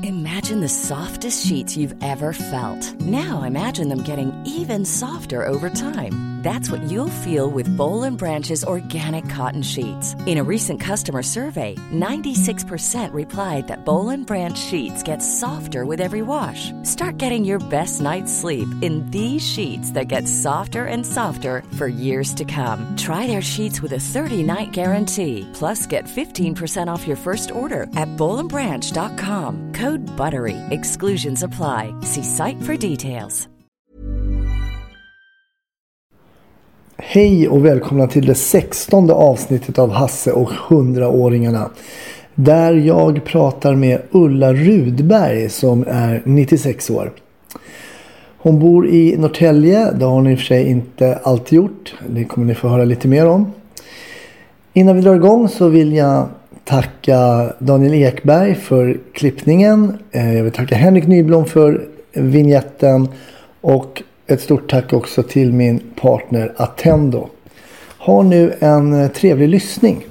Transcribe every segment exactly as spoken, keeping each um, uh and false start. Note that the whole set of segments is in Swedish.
Imagine the softest sheets you've ever felt. Now imagine them getting even softer over time. That's what you'll feel with Boll and Branch's organic cotton sheets. In a recent customer survey, ninety-six percent replied that Boll and Branch sheets get softer with every wash. Start getting your best night's sleep in these sheets that get softer and softer for years to come. Try their sheets with a thirty-night guarantee. Plus, get fifteen percent off your first order at boll and branch dot com. Code BUTTERY. Exclusions apply. See site for details. Hej och välkomna till det sextonde avsnittet av Hasse och hundraåringarna. Där jag pratar med Ulla Rudberg som är nittiosex år. Hon bor i Norrtälje, det har hon i och för sig inte alltid gjort. Det kommer ni få höra lite mer om. Innan vi drar igång så vill jag tacka Daniel Ekberg för klippningen. Jag vill tacka Henrik Nyblom för vignetten och ett stort tack också till min partner Attendo. Ha nu en trevlig lyssning.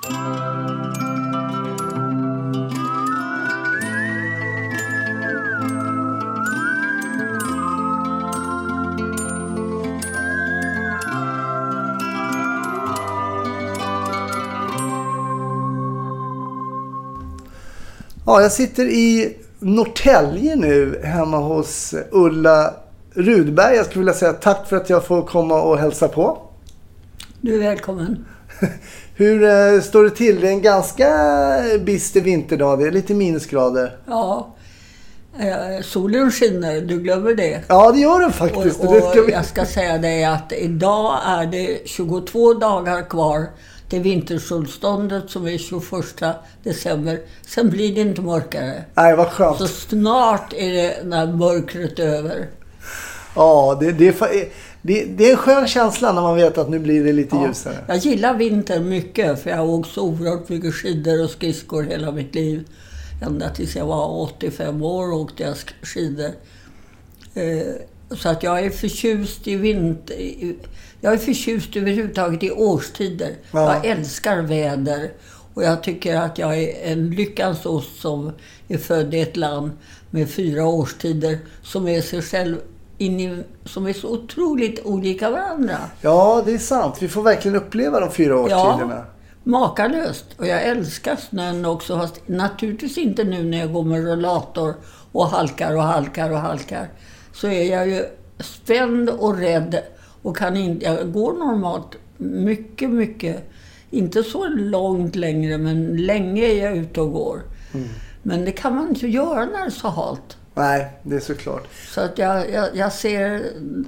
Ja, jag sitter i Norrtälje nu hemma hos Ulla Rudberg. Jag skulle vilja säga tack för att jag får komma och hälsa på. Du är välkommen. Hur eh, står det till? Det är en ganska bister vinterdag. Det är lite minusgrader. Ja, eh, solen skiner. Du glömmer det. Ja, det gör den faktiskt. Och, och det ska vi... jag ska säga dig att idag är det tjugotvå dagar kvar till vintersolståndet som är tjugoförsta december. Sen blir det inte mörkare. Nej, vad skönt. Så snart är det när mörkret är över. Ja, det, det, är, det, det är en skön känsla när man vet att nu blir det lite ja, ljusare. Jag gillar vintern mycket för jag har åkt så oerhört mycket skidor och skridskor hela mitt liv. Ända tills jag var åttiofem år åkte jag skidor. Eh, så att jag är förtjust i vinter. Jag är förtjust överhuvudtaget i årstider. Ja. Jag älskar väder. Och jag tycker att jag är en lyckans ost som är född i ett land med fyra årstider som är sig själv in i, som är så otroligt olika varandra. Ja, det är sant. Vi får verkligen uppleva de fyra årstiderna. Ja, makalöst. Och jag älskar snön också. Fast naturligtvis inte nu när jag går med rollator och halkar och halkar och halkar. Så är jag ju spänd och rädd. Och kan inte, jag går normalt mycket, mycket. Inte så långt längre, men länge är jag ute och går. Mm. Men det kan man inte göra när det är så halt. Nej, det är såklart. Så att jag, jag, jag ser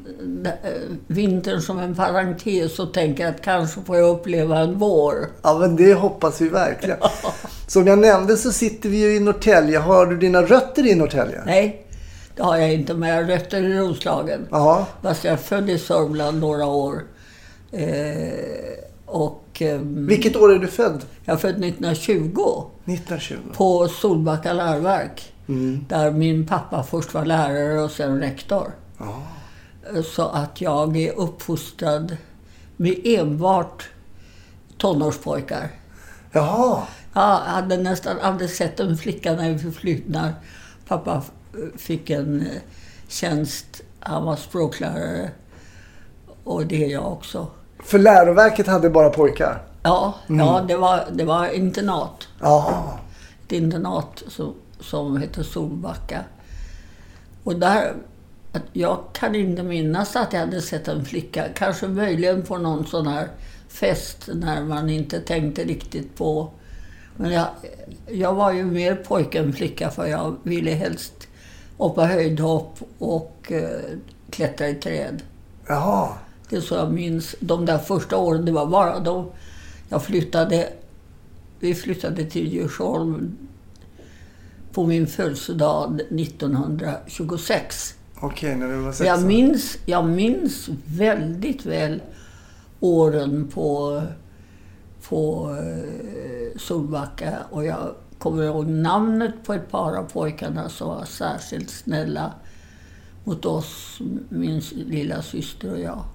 vintern som en parentes och tänker att kanske får jag uppleva en vår. Ja, men det hoppas vi verkligen. Som jag nämnde så sitter vi ju i Norrtälje. Har du dina rötter i Norrtälje? Nej, det har jag inte. Men jag har rötter i Roslagen. Aha. Fast jag är född i Sörmland några år. Eh, och, eh, Vilket år är du född? Jag är född nittonhundratjugo. nittonhundratjugo. På Solbacka läroverk. Mm. Där min pappa först var lärare och sen rektor. Oh. Så att jag är uppfostrad med enbart tonårspojkar. Jaha. Jag hade nästan aldrig sett en flicka när vi förflyttade. Pappa fick en tjänst, han var språklärare. Och det är jag också. För läroverket hade bara pojkar? Ja, mm. ja det, var, det var internat. Jaha. Ett internat som, som heter Solbacka. Och där, jag kan inte minnas att jag hade sett en flicka. Kanske möjligen på någon sån här fest när man inte tänkte riktigt på. Men jag, jag var ju mer pojke än flicka för jag ville helst hoppa höjdhopp och eh, klättra i träd. Jaha. Det är så jag minns. De där första åren, det var bara de. Jag flyttade, vi flyttade till Djursholm på min födelsedag nittonhundratjugosex. Okej, när du var sex. Jag minns, jag minns väldigt väl åren på, på eh, Solbacka. Och jag kommer ihåg namnet på ett par av pojkarna som var särskilt snälla mot oss, min lilla syster och jag.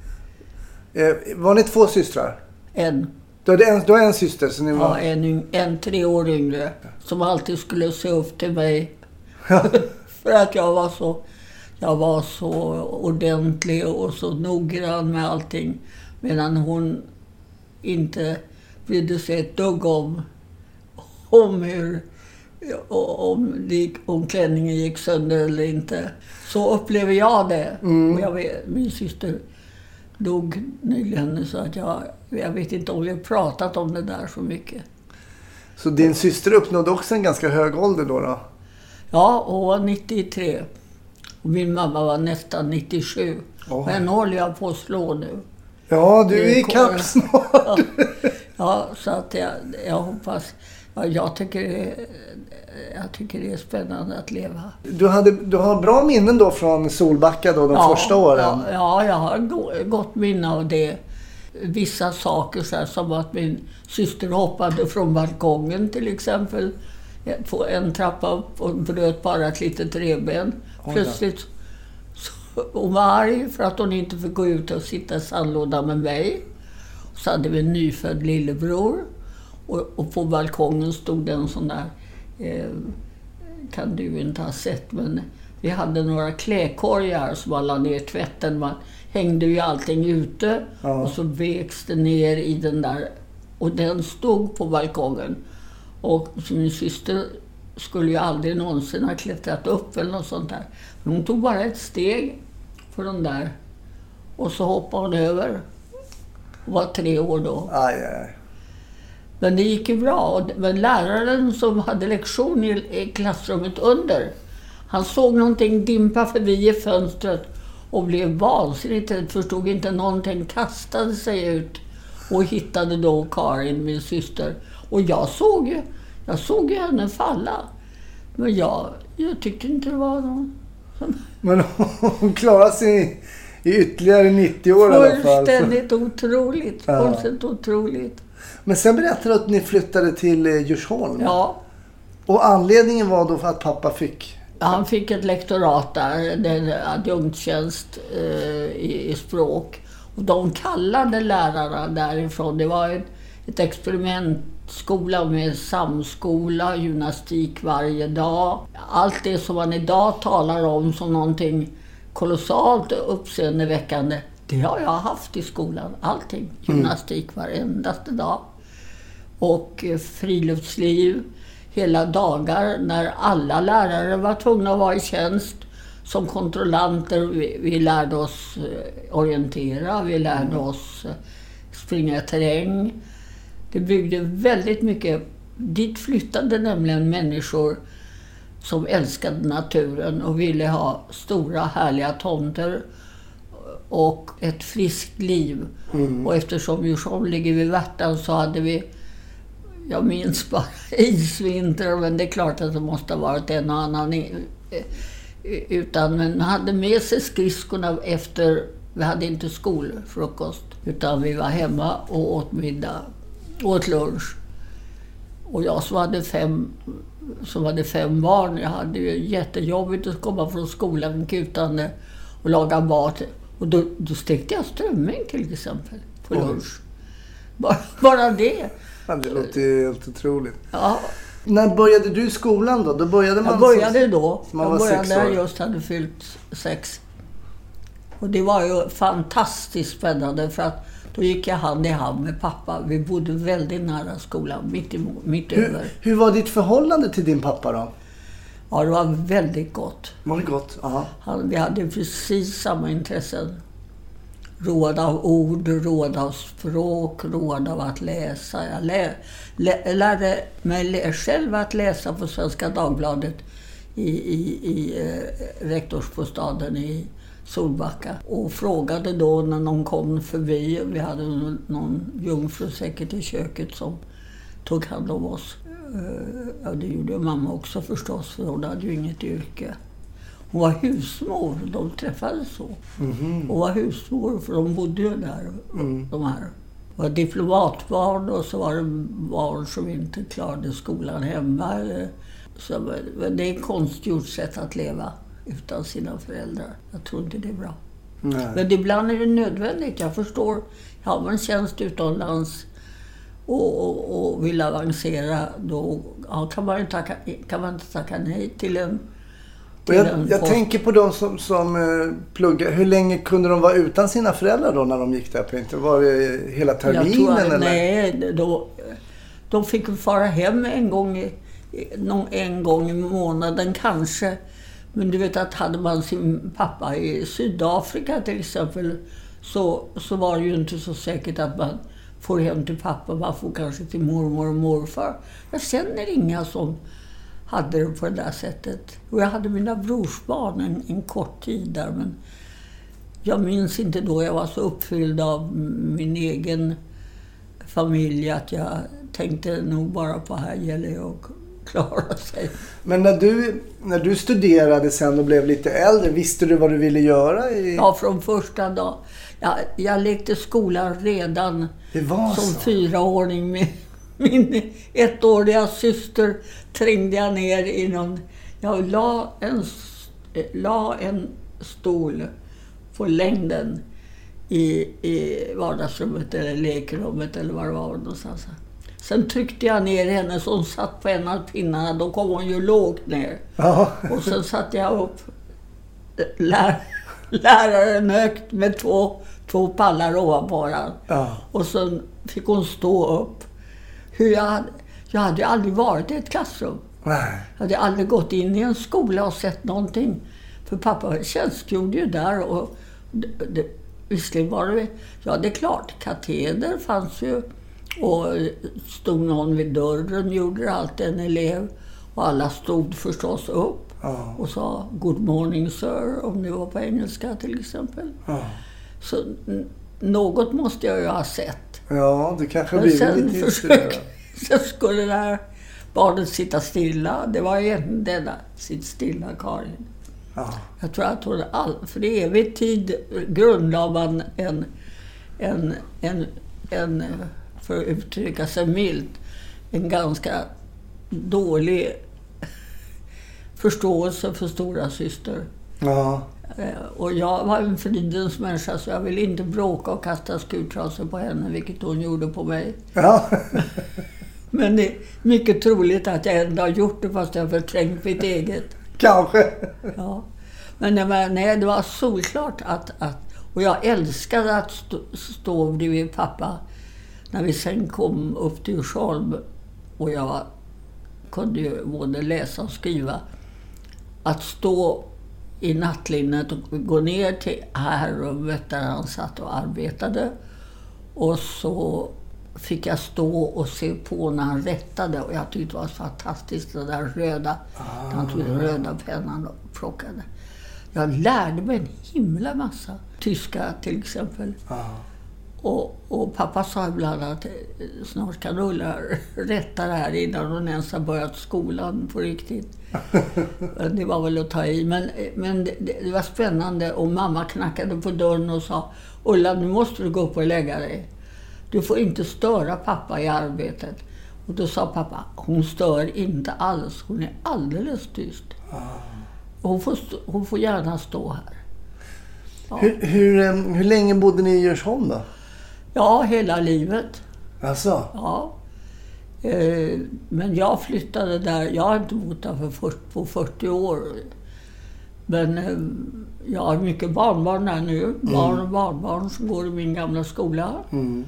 Eh, var ni två systrar? En. Du hade en, du har en syster? Så ni var... Ja, en, en tre år yngre. Som alltid skulle se upp till mig För att jag var så jag var så ordentlig och så noggrann med allting. Medan hon inte brydde sig ett dugg om, om hur om, det, om klänningen gick sönder eller inte. Så upplever jag det. Mm. Och jag vet, min syster dog nyligen så att jag, jag vet inte om vi har pratat om det där så mycket. Så din syster uppnådde också en ganska hög ålder då då? Ja, hon var nittiotre. Och min mamma var nästan nittiosju. Oh. Men håller jag på att slå nu. Ja, du är i kapp snart. Ja, ja, så att jag, jag hoppas... Ja, jag, tycker det, jag tycker det är spännande att leva. Du, hade, du har bra minnen då från Solbacka då, de ja, första åren? Ja, ja, jag har gott minne av det. Vissa saker så här, som att min syster hoppade från balkongen till exempel. På en trappa upp och bröt bara ett litet revben. Plötsligt så, hon var arg för att hon inte fick gå ut och sitta i sandlådan med mig. Så hade vi en nyfödd lillebror. Och, och på balkongen stod det en sån där, eh, kan du inte ha sett, men vi hade några kläkorgar som man la ner tvätten. Man hängde ju allting ute ja. Och så vägs det ner i den där. Och den stod på balkongen. Och så min syster skulle ju aldrig någonsin ha klättrat upp eller något sånt där. Men hon tog bara ett steg för den där. Och så hoppade hon över. Hon var tre år då. Aj, aj. Men det gick ju bra. Men läraren som hade lektion i klassrummet under, han såg någonting dimpa förbi i fönstret och blev vansinnigt, förstod inte någonting, kastade sig ut och hittade då Karin, min syster. Och jag såg ju, jag såg ju henne falla. Men jag, jag tyckte inte det var någon. Men hon klarade sig i ytterligare nittio år i alla fall. Fullständigt otroligt, ja. Fullständigt otroligt. Men sen berättade du att ni flyttade till Djursholm. Ja. Och anledningen var då för att pappa fick... Ja, han fick ett lektorat där, en adjunktstjänst eh, i, i språk. Och de kallade lärarna därifrån. Det var ett, ett experimentskola med samskola, gymnastik varje dag. Allt det som man idag talar om som någonting kolossalt uppseendeväckande, det har jag haft i skolan. Allting. Gymnastik varendaste dag. Och friluftsliv hela dagar när alla lärare var tvungna att vara i tjänst som kontrollanter. Vi, vi lärde oss orientera, vi lärde oss springa i terräng. Det byggde väldigt mycket. Dit flyttade nämligen människor som älskade naturen och ville ha stora härliga tomter och ett friskt liv. Mm. Och eftersom Djursholm ligger vid Värtan så hade vi, jag minns bara isvinter, men det är klart att det måste ha varit en och annan. Utan men hade med sig skridskorna efter, vi hade inte skolfrukost, utan vi var hemma och åt middag, åt lunch. Och jag som hade fem, som hade fem barn, jag hade ju jättejobbigt att komma från skolan kutande och laga mat. Och då, då stekte jag strömming till exempel på lunch. Bara, bara det. Ja, det låter ju helt otroligt. Ja. När började du skolan då? Då började man jag började som, då. Som man jag var började sex år. när jag just hade fyllt sex. Och det var ju fantastiskt spännande för att då gick jag hand i hand med pappa. Vi bodde väldigt nära skolan, mitt, i, mitt hur, över. Hur var ditt förhållande till din pappa då? Ja, det var väldigt gott. Var det gott? Aha. Han, vi hade precis samma intressen. Råd av ord, råd av språk, råd av att läsa. Jag lä, lä, lärde mig lä, själv att läsa på Svenska Dagbladet i, i, i eh, rektorsbostaden i Solbacka. Och frågade då när någon kom förbi. Vi hade någon, någon jungfru säkert i köket som tog hand om oss. Ja, det gjorde mamma också förstås, för hon hade ju inget yrke. Hon var husmor, de träffades så. Mm-hmm. Hon var husmor för de bodde ju där, mm. de här. Det var diplomatbarn och så var det barn som inte klarade skolan hemma. Så det är ett konstgjort sätt att leva utan sina föräldrar. Jag tror inte det är bra. Nej. Men ibland är det nödvändigt, jag förstår. Jag har en tjänst utomlands och, och, och vill avancera, då ja, kan, man inte tacka, kan man inte tacka nej till en Och jag jag tänker på de som, som uh, pluggar. Hur länge kunde de vara utan sina föräldrar då när de gick där på inte? Var det hela terminen? Jag tror, eller? Nej, då, de fick fara hem en gång i, någon, en gång i månaden kanske. Men du vet att hade man sin pappa i Sydafrika till exempel så, så var det ju inte så säkert att man får hem till pappa. Man får kanske till mormor och morfar. Jag känner inga som hade det på det där sättet. Och jag hade mina brorsbarn en, en kort tid där. Men jag minns inte då jag var så uppfylld av min egen familj att jag tänkte nog bara på här gäller jag att klara sig. Men när du, när du studerade sen och blev lite äldre, visste du vad du ville göra? I... Ja, från första dag. Jag, jag lekte skolan redan som så. fyraåring med min ettåriga syster. Trängde jag ner i någon... Jag la en, la en stol på längden i, i vardagsrummet eller lekrummet eller vad det var någonstans. Sen tryckte jag ner henne som satt på en av pinnarna. Då kom hon ju lågt ner. Ja. Och sen satte jag upp lär, läraren högt med två, två pallar ovanpå den. Ja. Och sen fick hon stå upp. Hur jag, hade, jag hade ju aldrig varit i ett klassrum. Nej. Jag hade aldrig gått in i en skola och sett någonting. För pappa tjänstgjorde ju där. Och det, det, visserligen var det... Ja, det är klart. Kateder fanns ju. Och stod någon vid dörren, gjorde alltid en elev. Och alla stod förstås upp ja. och sa good morning sir, om det var på engelska till exempel. Ja. Så n- något måste jag ju ha sett. Ja, det kanske blir lite försök, Sen skulle det här barnet sitta stilla. Det var ju denna, sitt stilla Karin. Ja. Jag tror att hon all, för evig tid grundlade man en, en, en, en för att uttrycka sig milt, en ganska dålig förståelse för stora syster. Ja. Och jag var en fridens människa så jag ville inte bråka och kasta skurtrasor på henne, vilket hon gjorde på mig. Ja. Men det är mycket troligt att jag ändå har gjort det fast jag har förträngt mitt eget. Kanske. Ja. Men det var, nej, det var solklart att, att... Och jag älskade att stå, stå bredvid pappa när vi sen kom upp till Djursholm och jag kunde ju både läsa och skriva. Att stå i nattlinnet och gå ner till här rummet där han satt och arbetade. Och så fick jag stå och se på när han rättade. Och jag tyckte det var fantastiskt, det där röda. Ah. Han tog den röda pennan och plockade. Jag lärde mig en himla massa. Tyska till exempel. Ah. Och, och pappa sa ibland att snart kan Ulla rätta det här innan hon ens har börjat skolan på riktigt. Det var väl att ta i. Men, men det, det var spännande och mamma knackade på dörren och sa Ulla, nu måste du gå upp och lägga dig. Du får inte störa pappa i arbetet. Och då sa pappa, hon stör inte alls. Hon är alldeles tyst. Och hon får, hon får gärna stå här. Ja. Hur, hur, hur länge bodde ni i Djursholm då? Ja, hela livet. Alltså? Ja. Eh, men jag flyttade där. Jag har inte bott där för fyrtio, på fyrtio år. Men eh, jag har mycket barnbarn där nu. Mm. Barn och barnbarn som går i min gamla skola. Mm.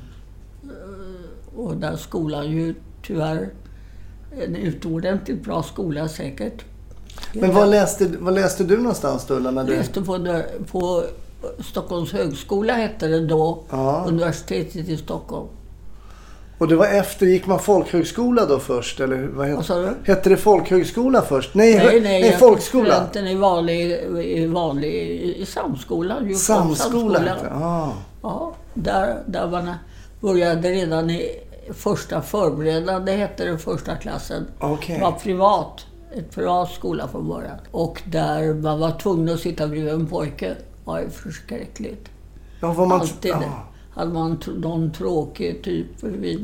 Eh, och där skolan ju tyvärr en utomordentligt bra skola säkert. Men vad läste, vad läste du någonstans då? När du... Jag läste på, på Stockholms högskola hette det då. Ja. Universitetet i Stockholm. Och det var efter, gick man folkhögskola då först? Eller vad hette, vad sa du? Hette det folkhögskola först? Nej, nej, nej, nej folkskola. Studenten i vanlig, i, vanlig, i samskolan. Samskola hette det? Ah. Ja, där, där man började redan i första förberedande, hette det första klassen. Okay. Det var privat. Ett privat skola från början. Och där man var tvungen att sitta bredvid en pojke. Det var ju förskräckligt. Ja, var man... Alltid ja. Hade man någon tråkig typ bredvid.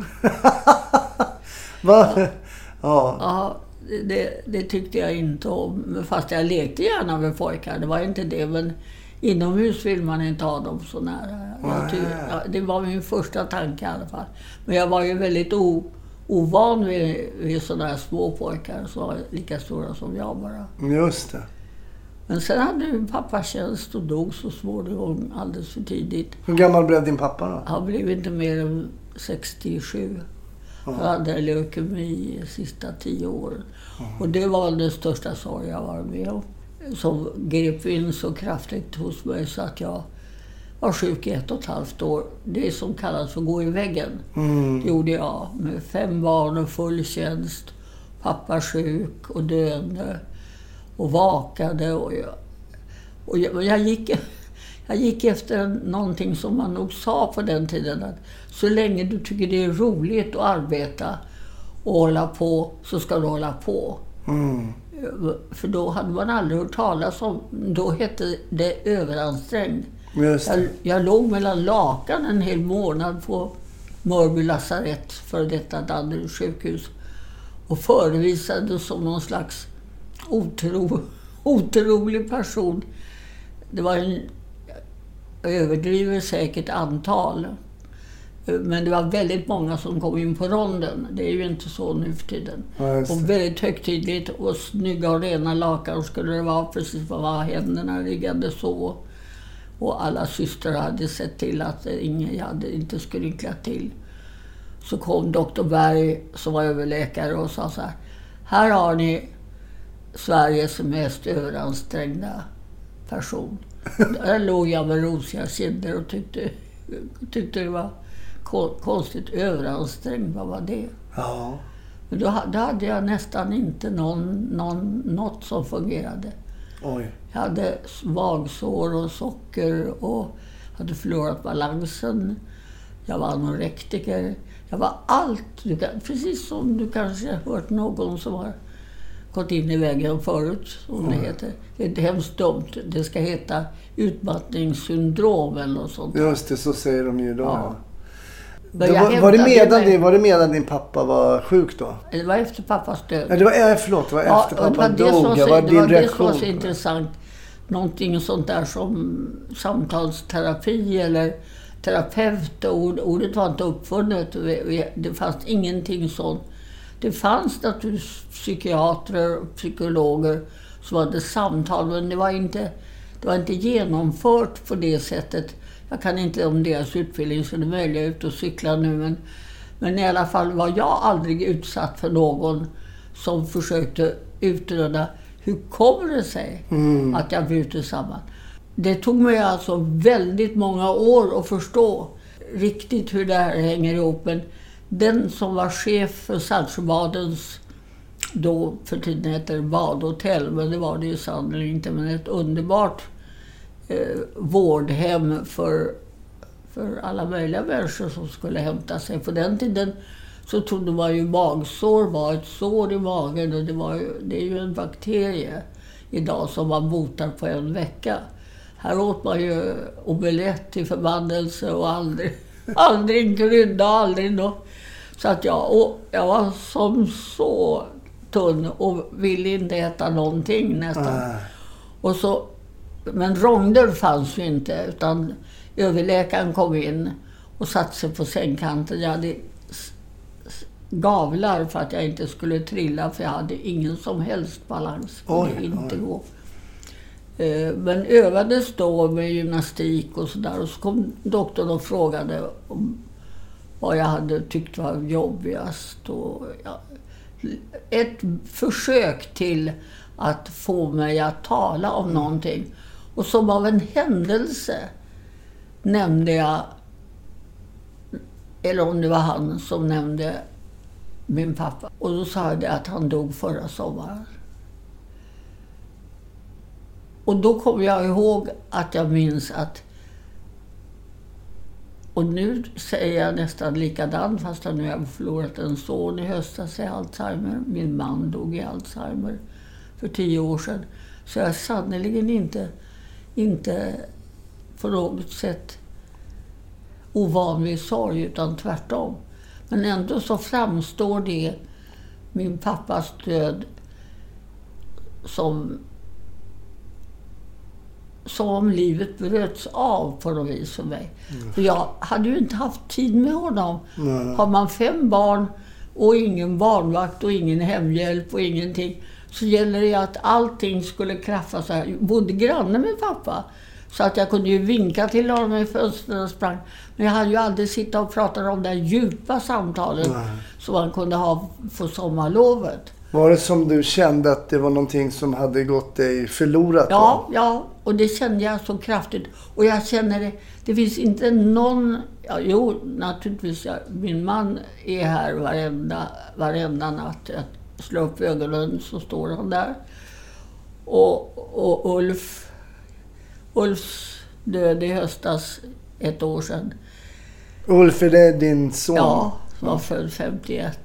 Va? Ja. Ja. Ja, det, det tyckte jag inte om. Fast jag lekte gärna med pojkar. Det var inte det, men inomhus vill man inte ha dem så nära. Jag tyckte, ja, det var min första tanke i alla fall. Men jag var ju väldigt o... ovan vid, vid sådana här små pojkar som var lika stora som jag bara. Just det. Men sen hade ju pappa tjänst och dog så småningom alldeles för tidigt. Hur gammal blev din pappa då? Han blev inte mer än sextiosju. Han hade leukemi de sista tio åren. Mm. Och det var den största sorg jag var med om. Som grep in så kraftigt hos mig så att jag var sjuk i ett och ett halvt år. Det som kallas för gå i väggen. Mm. Det gjorde jag med fem barn och full tjänst. Pappa sjuk och döende. Och vakade. Och jag, och jag, jag, gick, jag gick efter någonting som man nog sa på den tiden. Att så länge du tycker det är roligt att arbeta och hålla på så ska du hålla på. Mm. För då hade man aldrig hört talas om, då hette det överansträngd. Just det. Jag, jag låg mellan lakan en hel månad på Mörby lasarett för detta Danderyd sjukhus och förevisades som någon slags otro, otrolig person. Det var en, jag överdriver säkert antal, men det var väldigt många som kom in på ronden. Det är ju inte så nu för tiden. Ja, och väldigt högtidligt och snygga och rena lakan skulle det vara, precis vad var händerna liggande så. Och alla systrar hade sett till att ingen hade inte skrynklat till. Så kom doktor Berg som var överläkare och sa så här: här har ni Sveriges mest överansträngda person. Där låg jag med rosiga kinder och tyckte, tyckte det var konstigt överansträngd. Vad var det? Ja. Men då, då hade jag nästan inte någon, någon, något som fungerade. Oj. Jag hade magsår och socker och hade förlorat balansen. Jag var anorektiker. Jag var allt. Du kan, precis som du kanske har hört någon som har gått in i väggen förut. Som det heter. Det är inte hemskt dumt. Det ska heta utmattningssyndrom eller något sånt. Just det, så säger de ju då. Ja. Det var, var, det medan det, var det medan din pappa var sjuk då? Det var efter pappas död. Ja, det var, förlåt, det var ja, efter pappa det dog. Så, jag var det din var reaktion. Det som var så intressant. Någonting sånt där som samtalsterapi eller terapeut. Ordet var inte uppfunnet. Det fanns ingenting sånt. Det fanns naturligtvis psykiatrer och psykologer som hade samtal. Men det var inte, det var inte genomfört på det sättet. Jag kan inte om deras utbildning så det är möjligt ut och cykla nu. Men, men i alla fall var jag aldrig utsatt för någon som försökte utröna hur kommer det sig mm. att jag bryter samman. Det tog mig alltså väldigt många år att förstå riktigt hur det här hänger ihop. Men den som var chef för Saltsjöbadens, då för tiden heter badhotell, men det var det ju sannolikt inte, men ett underbart eh, vårdhem för, för alla möjliga människor som skulle hämta sig. På den tiden så trodde man ju magsår var ett sår i magen och det, var ju, det är ju en bakterie idag som man botar på en vecka. Här åt man ju omelett till förbannelse och aldrig, aldrig en krydda, aldrig något. Så att jag, och jag var som så tunn och ville inte äta någonting nästan. Äh. Och så, men ronder fanns ju inte utan överläkaren kom in och satte sig på sängkanten. Jag hade gavlar för att jag inte skulle trilla för jag hade ingen som helst balans. Oj, det inte oj. gå. Men övades då med gymnastik och sådär. Och så kom doktorn och frågade om vad jag hade tyckt var jobbigast. Och ja, ett försök till att få mig att tala om mm. någonting. Och som av en händelse nämnde jag, eller om det var han som nämnde min pappa. Och då sa jag det att han dog förra sommaren. Och då kom jag ihåg att jag minns att, och nu säger jag nästan likadant fast jag nu har förlorat en son i höstas i Alzheimer. Min man dog i Alzheimer för tio år sedan. Så jag är sannoliken inte, inte på något sätt ovan vid sorg utan tvärtom. Men ändå så framstår det, min pappas död, som som om livet bröts av på något vis för mig. Mm. För jag hade ju inte haft tid med honom. Mm. Har man fem barn och ingen barnvakt och ingen hemhjälp och ingenting så gäller det att allting skulle klaffa så här. Jag bodde granne med pappa. Så att jag kunde ju vinka till honom i fönstren och sprang. Men jag hade ju aldrig sitta och prata om det här djupa samtalet Nej. Som man kunde ha för sommarlovet. Var det som du kände att det var någonting som hade gått dig förlorat? Ja, då? ja. Och det kände jag så kraftigt. Och jag känner det, det finns inte någon... Ja, jo, naturligtvis. Jag, min man är här varenda, varenda natt. Jag slår upp ögonen så står han där. Och, och Ulf... Ulfs död i höstas, ett år sedan. Ulf, är det din son? Ja, som var född femtioett.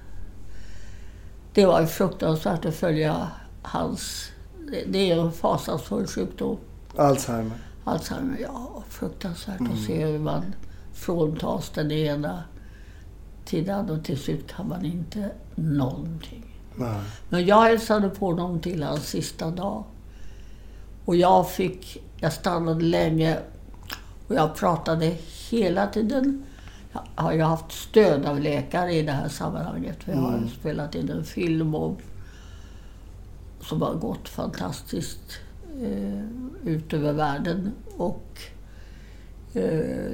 Det var ju fruktansvärt att följa hans... Det, det är en fasansfull sjukdom. Alzheimer? Alzheimer, ja. Fruktansvärt mm. att se hur man fråntas den ena till den och till slut kan man inte någonting. Nej. Men jag hälsade på dem till hans sista dag. Och jag fick... Jag stannade länge och jag pratade hela tiden. Jag har ju haft stöd av läkare i det här sammanhanget. Vi har mm. spelat in en film om, som har gått fantastiskt eh, ut över världen. Och, eh,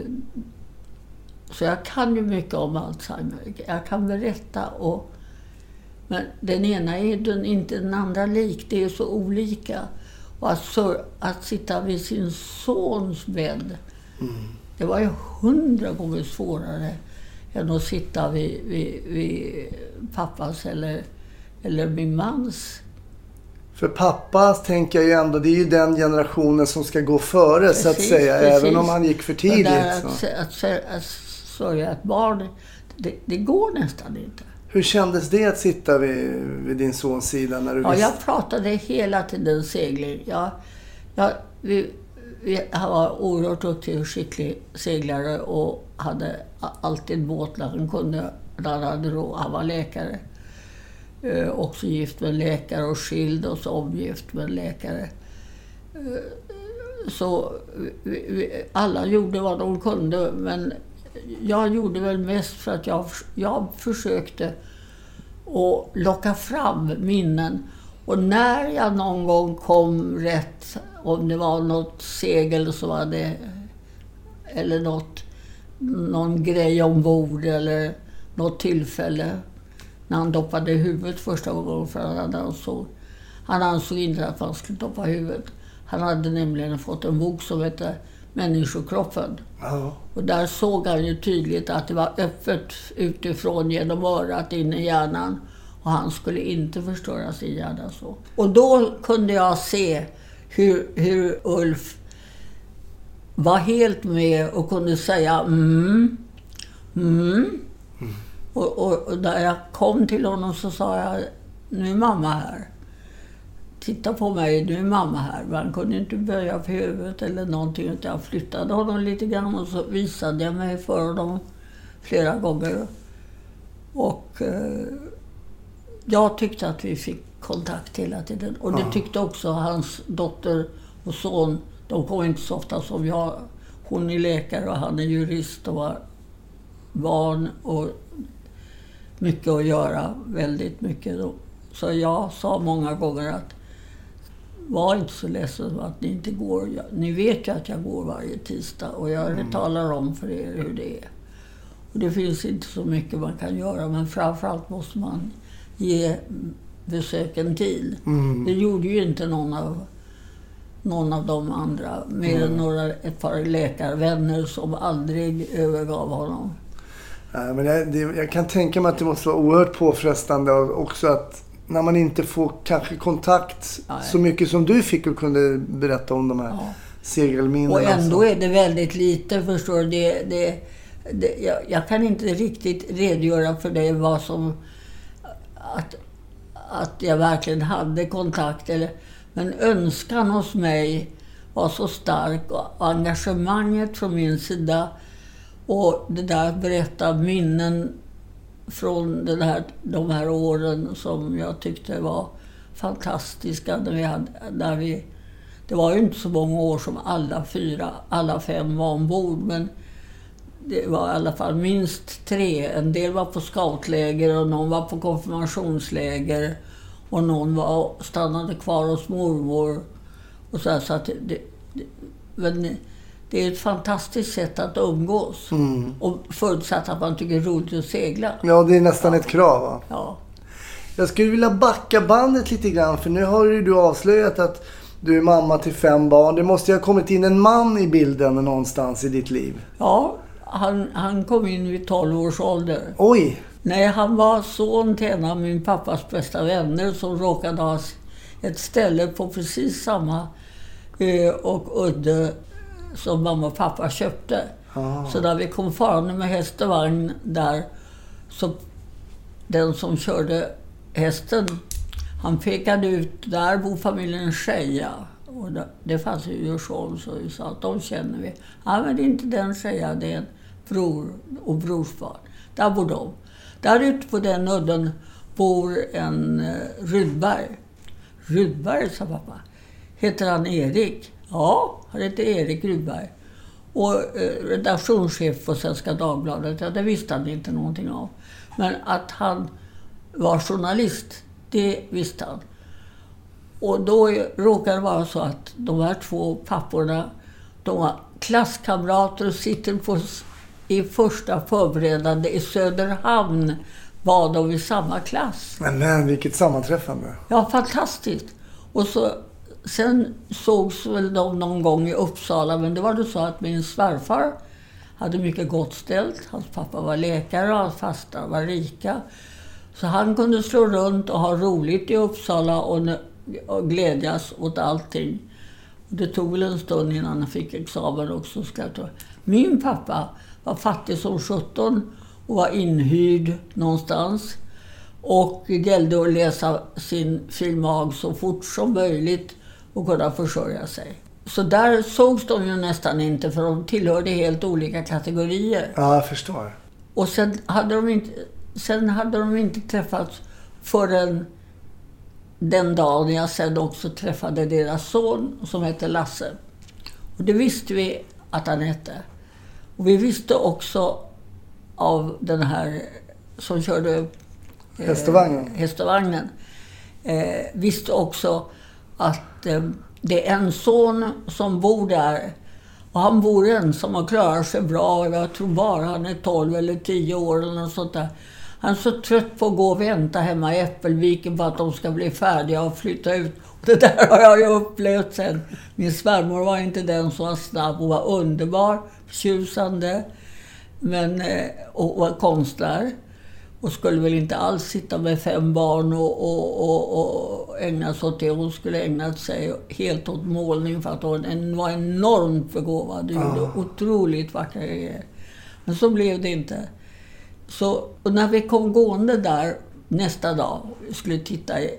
så jag kan ju mycket om Alzheimer. Jag kan berätta. Och, men den ena är den, inte den andra lik. Det är så olika. Och att, så, att sitta vid sin sons bädd, mm. det var ju hundra gånger svårare än att sitta vid, vid, vid pappas eller, eller min mans. För pappa tänker jag ju ändå, det är ju den generationen som ska gå före precis, så att säga, precis. Även om han gick för tidigt. Att, att, att, att sörja ett barn, det, det går nästan inte. Hur kändes det att sitta vid, vid din sons sida när du ja, visste? Jag pratade hela tiden segling. Jag, jag, vi, vi, han var oerhört duktig och skicklig seglare och hade alltid båt när han kunde. Han, hade råd, han var läkare. Eh, också gift med en läkare och skild och så omgift med en läkare. Eh, så vi, vi, alla gjorde vad de kunde, men jag gjorde väl mest för att jag, jag försökte att locka fram minnen. Och när jag någon gång kom rätt, om det var något segel så var det, eller något, någon grej ombord eller något tillfälle, när han doppade huvudet första gången för att han ansåg, han ansåg inte att man skulle doppa huvudet. Han hade nämligen fått en bok som hette Människokroppen. Ja. Och där såg han ju tydligt att det var öppet utifrån genom örat in i hjärnan. Och han skulle inte förstöra sin hjärna så. Och då kunde jag se hur, hur Ulf var helt med och kunde säga mm, mm. mm. Och, och, och när jag kom till honom så sa jag, nu är mamma här. Titta på mig, nu är mamma här. Man kunde inte böja på huvudet eller någonting. Utan jag flyttade honom lite grann och så visade jag mig för honom flera gånger. Och eh, jag tyckte att vi fick kontakt hela tiden. Och det tyckte också hans dotter och son. De kom inte så ofta som jag. Hon är läkare och han är jurist och var barn och mycket att göra. Väldigt mycket. Så jag sa många gånger att var inte så ledsen att ni inte går. Ni vet ju att jag går varje tisdag och jag mm. talar om för er hur det är. Och det finns inte så mycket man kan göra, men framförallt måste man ge besöken tid. Mm. Det gjorde ju inte någon av, någon av de andra, mer mm. än några, ett par läkarvänner som aldrig övergav honom. Ja, men jag, det, jag kan tänka mig att det måste vara oerhört påfrestande också att när man inte får kanske kontakt Nej. så mycket som du fick och kunde berätta om de här ja. segelminnena. Och ändå är det väldigt lite, förstår du. Det, det, det, jag, jag kan inte riktigt redogöra för det vad som att, att jag verkligen hade kontakt. Eller, men önskan hos mig var så stark och engagemanget från min sida och det där att berätta minnen från den här, de här åren som jag tyckte var fantastiska. När vi hade, när vi, det var ju inte så många år som alla fyra, alla fem var ombord, men det var i alla fall minst tre. En del var på scoutläger och någon var på konfirmationsläger. Och någon var, stannade kvar hos mormor. Och så här, så att det, det, det, men det är ett fantastiskt sätt att umgås. Mm. Och förutsatt att man tycker det är roligt att segla. Ja, det är nästan ja. ett krav, va? Ja. Jag skulle vilja backa bandet lite grann. För nu har ju du avslöjat att du är mamma till fem barn. Det måste ju ha kommit in en man i bilden någonstans i ditt liv. Ja, han, han kom in vid tolv års ålder. Oj! Nej, han var son till en av min pappas bästa vänner som råkade ha ett ställe på precis samma ö och udde som mamma och pappa köpte. Ah. Så när vi kom farande med häst och vagn där, så den som körde hästen, han pekade ut, där bor familjen Scheja. Och det, det fanns ju Djursholm, så vi sa att de känner vi. Ja, men det är inte den Scheja, det är en bror och brorsbarn. Där bor de. Där ute på den udden bor en eh, Rydberg. Rydberg, sa pappa. Heter han Erik? Ja, han heter Erik Rydberg. Och eh, redaktionschef på Svenska Dagbladet, ja, det visste han inte någonting av. Men att han var journalist, det visste han. Och då råkade det vara så att de här två papporna, de var klasskamrater och sitter på, i första förberedande i Söderhamn, var de i samma klass. Men, men vilket sammanträffande. Ja, fantastiskt. Och så, sen sågs väl de någon gång i Uppsala, men det var det så att min svärfar hade mycket gott ställt. Hans pappa var läkare och hans fasta var rika. Så han kunde slå runt och ha roligt i Uppsala och, och glädjas åt allting. Det tog väl en stund innan han fick examen också. Ska jag ta. Min pappa var fattig som sjutton och var inhyrd någonstans. Och det gällde att läsa sin filmag så fort som möjligt och kunna försörja sig. Så där sågs de ju nästan inte, för de tillhörde helt olika kategorier. Ja, jag förstår. Och sen hade de inte, sen hade de inte träffats förrän den dagen jag sen också träffade deras son som hette Lasse. Och det visste vi att han hette. Och vi visste också av den här som körde eh, hästvagnen. hästvagnen eh, visste också att eh, det är en son som bor där. Och han bor ensam och klarar sig bra. Jag tror bara han är tolv eller tio år eller något sånt där. Han är så trött på att gå och vänta hemma i Äppelviken på att de ska bli färdiga och flytta ut. Och det där har jag ju upplevt sen. Min svärmor var inte den som var snabb och var underbar, tjusande, men, och var konstnär. Och skulle väl inte alls sitta med fem barn och, och, och, och ägna sig åt det. Hon skulle ägna sig helt åt målning för att hon var enormt begåvad. Det gjorde ah. otroligt vackra grejer. Men så blev det inte. Så, och när vi kom gående där nästa dag, vi skulle titta, eh,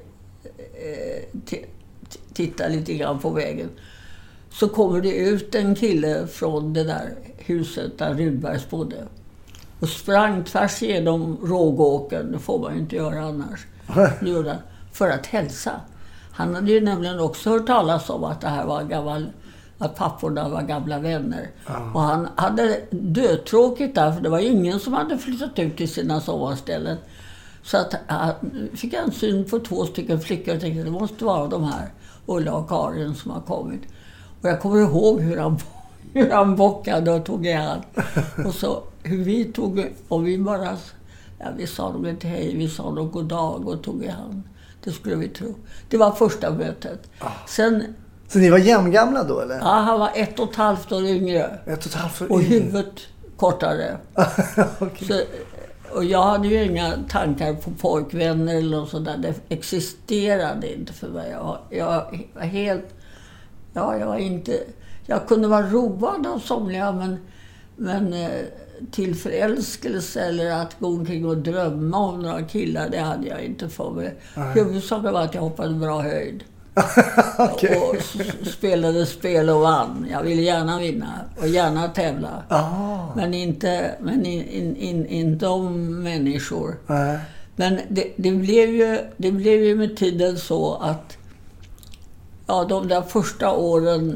t- titta lite grann på vägen, så kommer det ut en kille från det där huset där Rydbergs bodde. Och sprang tvärs igenom rågåken, det får man ju inte göra annars, för att hälsa. Han hade ju nämligen också hört talas om att det här var gammal, att papporna var gamla vänner. Oh. Och han hade dödtråkigt där, för det var ingen som hade flyttat ut till sina sommarställen. Så att han fick en syn på två stycken flickor och tänkte att det måste vara de här, Ulla och Karin, som har kommit. Och jag kommer ihåg hur han, hur han bockade och tog i hand. Och så hur vi tog, och vi bara, ja, vi sa dem inte hej, vi sa dem god dag och tog i hand. Det skulle vi tro. Det var första mötet. Oh. Sen... Så ni var jämngamla då, eller? Ja, han var ett och ett halvt år yngre. Ett och ett halvt år och yngre. Och huvudet kortare. Okay. Så, och jag hade ju inga tankar på pojkvänner eller något sådär. Det existerade inte för mig. Jag, jag var helt... Ja, jag var inte... Jag kunde vara road av somliga, men... men till förälskelse eller att gå omkring och drömma om några killar, det hade jag inte för mig. Huvudsaken var att jag hoppade bra höjd. Okay. Och spelade spel och vann. Jag ville gärna vinna och gärna tävla. Oh. Men inte men in, in, in, inte om människor. Uh. Men det, det, blev ju, det blev ju med tiden så att ja, de där första åren,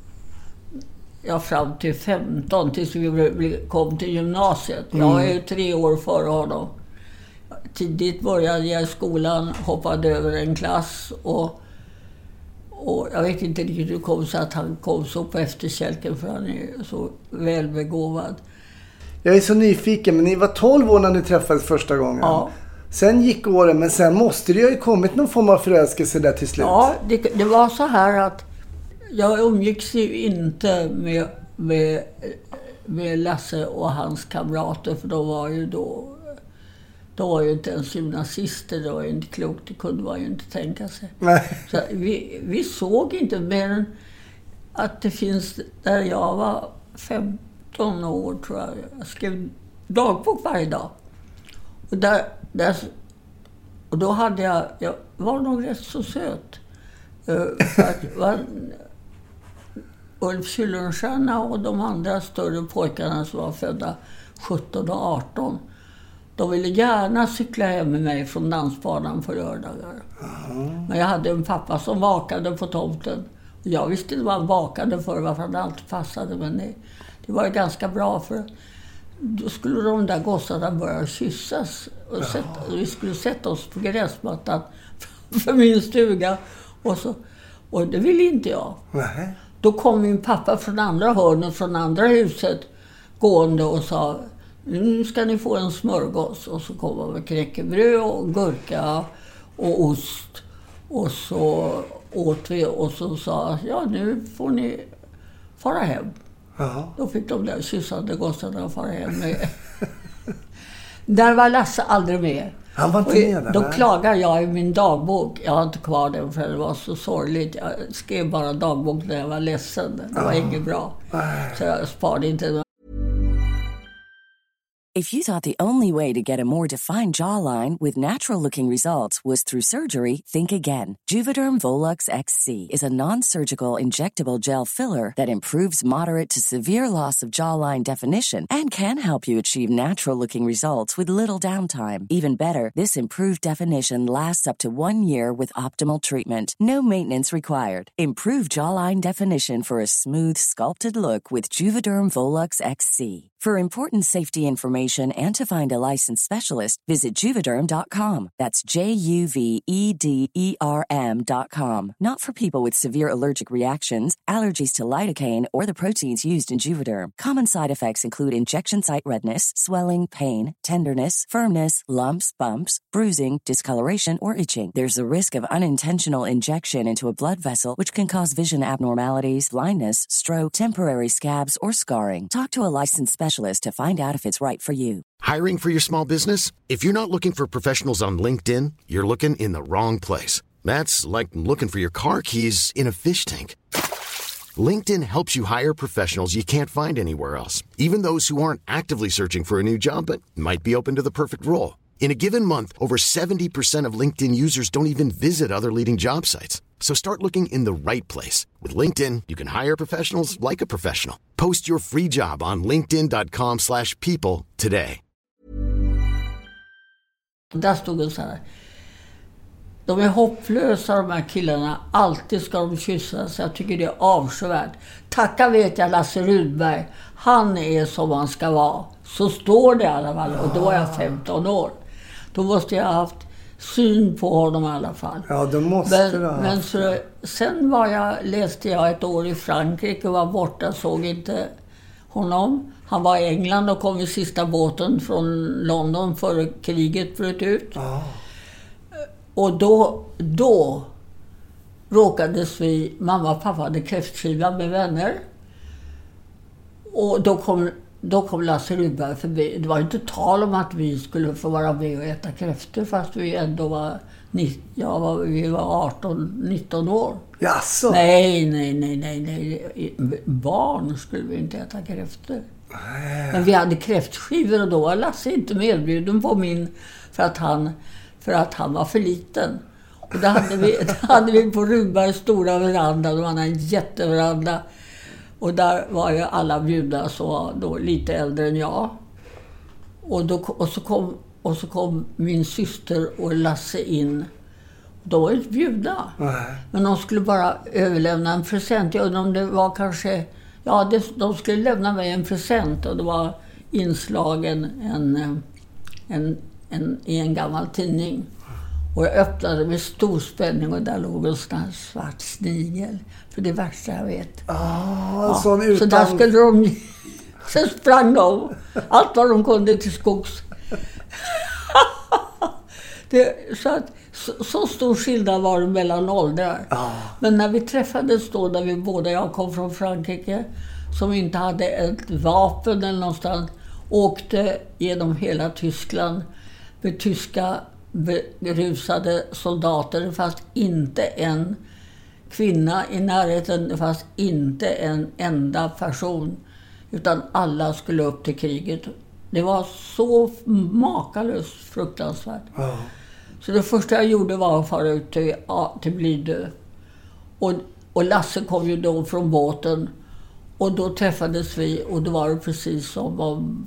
ja, fram till femton, tills vi kom till gymnasiet. Mm. Jag är ju tre år före honom. tidigt började jag i skolan, hoppade över en klass och, och jag vet inte riktigt hur det kom så att han kom så på efterkälken för han är så välbegåvad. Jag är så nyfiken, men ni var tolv år när ni träffades första gången. Ja. Sen gick åren, men sen måste det ju ha kommit någon form av förälskelse där till slut. Ja, det, det var så här att jag umgicks ju inte med, med, med Lasse och hans kamrater, för de var ju då, de var ju inte ens gymnasister, det var ju inte klokt, det kunde man ju inte tänka sig. Nej. Så vi, vi såg inte mer än att det finns, där jag var femton år tror jag, jag skrev dagbok varje dag. Och, där, där, och då hade jag, jag var nog rätt så söt. Uh, för att var, Ulf Kyllenstierna och de andra större pojkarna som var födda sjutton och arton, de ville gärna cykla hem med mig från dansbanan på lördagar. Mm. Men jag hade en pappa som vakade på tomten. Och jag visste inte vad han vakade för, varför han alltid passade. Men det, det var ju ganska bra, för då skulle de där gossarna börja kyssas. Och sätta, vi skulle sätta oss på gräsmattan för min stuga. Och, så, och det ville inte jag. Mm. Då kom min pappa från andra hörnet, från andra huset, gående och sa: nu ska ni få en smörgås. Och så kom han med knäckebröd och gurka och ost. Och så åt vi och så sa: ja, nu får ni fara hem. Uh-huh. Då fick de där kyssande gossarna fara hem med. Där var Lasse aldrig med. Han var inte med där. Då klagar jag i min dagbok. Jag har inte kvar den för det var så sorgligt. Jag skrev bara dagbok när jag var ledsen. Det var uh-huh. inget bra. Uh-huh. Så jag sparade inte. If you thought the only way to get a more defined jawline with natural-looking results was through surgery, think again. Juvederm Volux X C is a non-surgical injectable gel filler that improves moderate to severe loss of jawline definition and can help you achieve natural-looking results with little downtime. Even better, this improved definition lasts up to one year with optimal treatment. No maintenance required. Improve jawline definition for a smooth, sculpted look with Juvederm Volux X C. For important safety information and to find a licensed specialist, visit Juvederm dot com. That's J U V E D E R M dot com. Not for people with severe allergic reactions, allergies to lidocaine, or the proteins used in Juvederm. Common side effects include injection site redness, swelling, pain, tenderness, firmness, lumps, bumps, bruising, discoloration, or itching. There's a risk of unintentional injection into a blood vessel, which can cause vision abnormalities, blindness, stroke, temporary scabs, or scarring. Talk to a licensed specialist to find out if it's right for you. Hiring for your small business? If you're not looking for professionals on LinkedIn, you're looking in the wrong place. That's like looking for your car keys in a fish tank. LinkedIn helps you hire professionals you can't find anywhere else, even those who aren't actively searching for a new job but might be open to the perfect role. In a given month, over seventy percent of LinkedIn users don't even visit other leading job sites. So start looking in the right place. With LinkedIn, you can hire professionals like a professional. Post your free job on linkedin dot com slash people today. Där stod det så här: de är hopplösa de här killarna. Alltid ska de kyssas. Jag tycker det är avskyvärt. Tacka vet jag Lasse Rudberg. Han är som han ska vara. Så står det i alla fall. Och då var jag femton år. Då måste jag ha haft syn på honom i alla fall. Ja, då måste men, det. Men så, sen var jag, läste jag ett år i Frankrike och var borta, såg inte honom. Han var i England och kom i sista båten från London före kriget bröt ut. Ah. Och då, då råkades vi, mamma och pappa hade kräftskiva med vänner. Och då kom... Då kom Lasse Rudberg förbi. Det var inte tal om att vi skulle få vara med och äta kräftor fast vi ändå var, ja, var, vi var arton nitton år. Jaså? Nej, nej, nej, nej, nej. Barn skulle vi inte äta kräftor. Äh. Men vi hade kräftskivor och då var Lasse inte medbjuden på min för att han, för att han var för liten. Och då hade vi, då hade vi på Rudbergs stora veranda, det var en jätteveranda. Och där var ju alla bjudna så då lite äldre än jag. Och, då, och, så kom, och så kom min syster och Lasse in. De var inte bjudna. Mm. Men de skulle bara överlämna en present. Jag undrar om det var kanske... Ja, det, de skulle lämna mig en present. Och det var inslagen en, en en, i en gammal tidning. Och jag öppnade med stor spänning och där låg en sån här svart snigel. För det värsta jag vet. Ah, ja, sån utan... Så där skulle de... Sen sprang de. Allt vad de kunde till skogs. det, så, att, så, så stor skillnad var det mellan åldrar. Ah. Men när vi träffades då, när vi båda, jag kom från Frankrike, som inte hade ett vapen eller någonstans, åkte genom hela Tyskland med tyska berusade soldater. Det fanns inte en kvinna i närheten, det fanns inte en enda person, utan alla skulle upp till kriget. Det var så makalöst fruktansvärt. Ja. Så det första jag gjorde var att fara ut till, till Blidö. Och, och Lasse kom ju då från båten. Och då träffades vi och då var det precis som om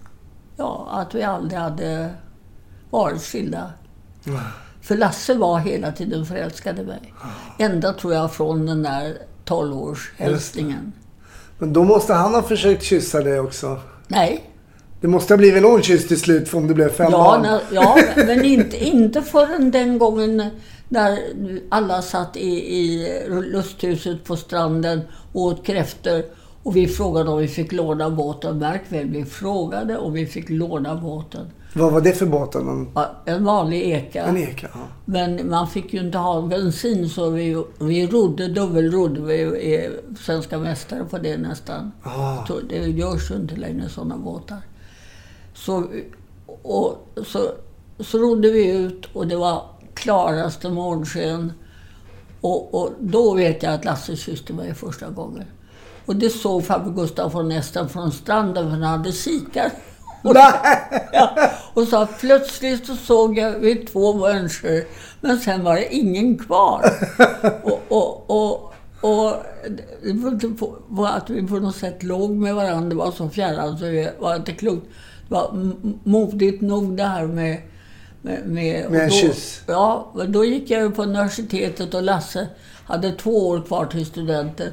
ja, att vi aldrig hade varit skilda. Mm. För Lasse var hela tiden förälskad i mig. Mm. Ända tror jag från den där tolv-års hälsningen. Men då måste han ha försökt kyssa dig också. Nej. Det måste ha blivit någon kyss till slut om det blev fem ja, barn. När, ja, men inte, inte förrän den gången när alla satt i, i lusthuset på stranden och åt kräftor. Och vi frågade om vi fick låna båten. Märk väl, vi frågade om vi fick låna båten. Vad var det för båten? Ja, en vanlig eka. En eka, ja. Men man fick ju inte ha bensin, så vi, vi rodde, dubbelrodde. Vi är svenska mästare på det nästan. Ah. Så det görs ju inte längre sådana båtar. Så, och, så, så rodde vi ut och det var klaraste morgonsken. Och, och då vet jag att Lasse kysste mig första gången. Och det såg farbror Gustav von Esten från stranden, för han hade kikar. Och, ja, och så plötsligt så såg jag vi två människor, men sen var det ingen kvar. och, och, och, och det var inte på, att vi på något sätt låg med varandra, det var så fjärran så det var inte klokt. Det var modigt nog det här med... Med, med, med en då, kyss. Ja, då gick jag på universitetet och Lasse hade två år kvar till studenter.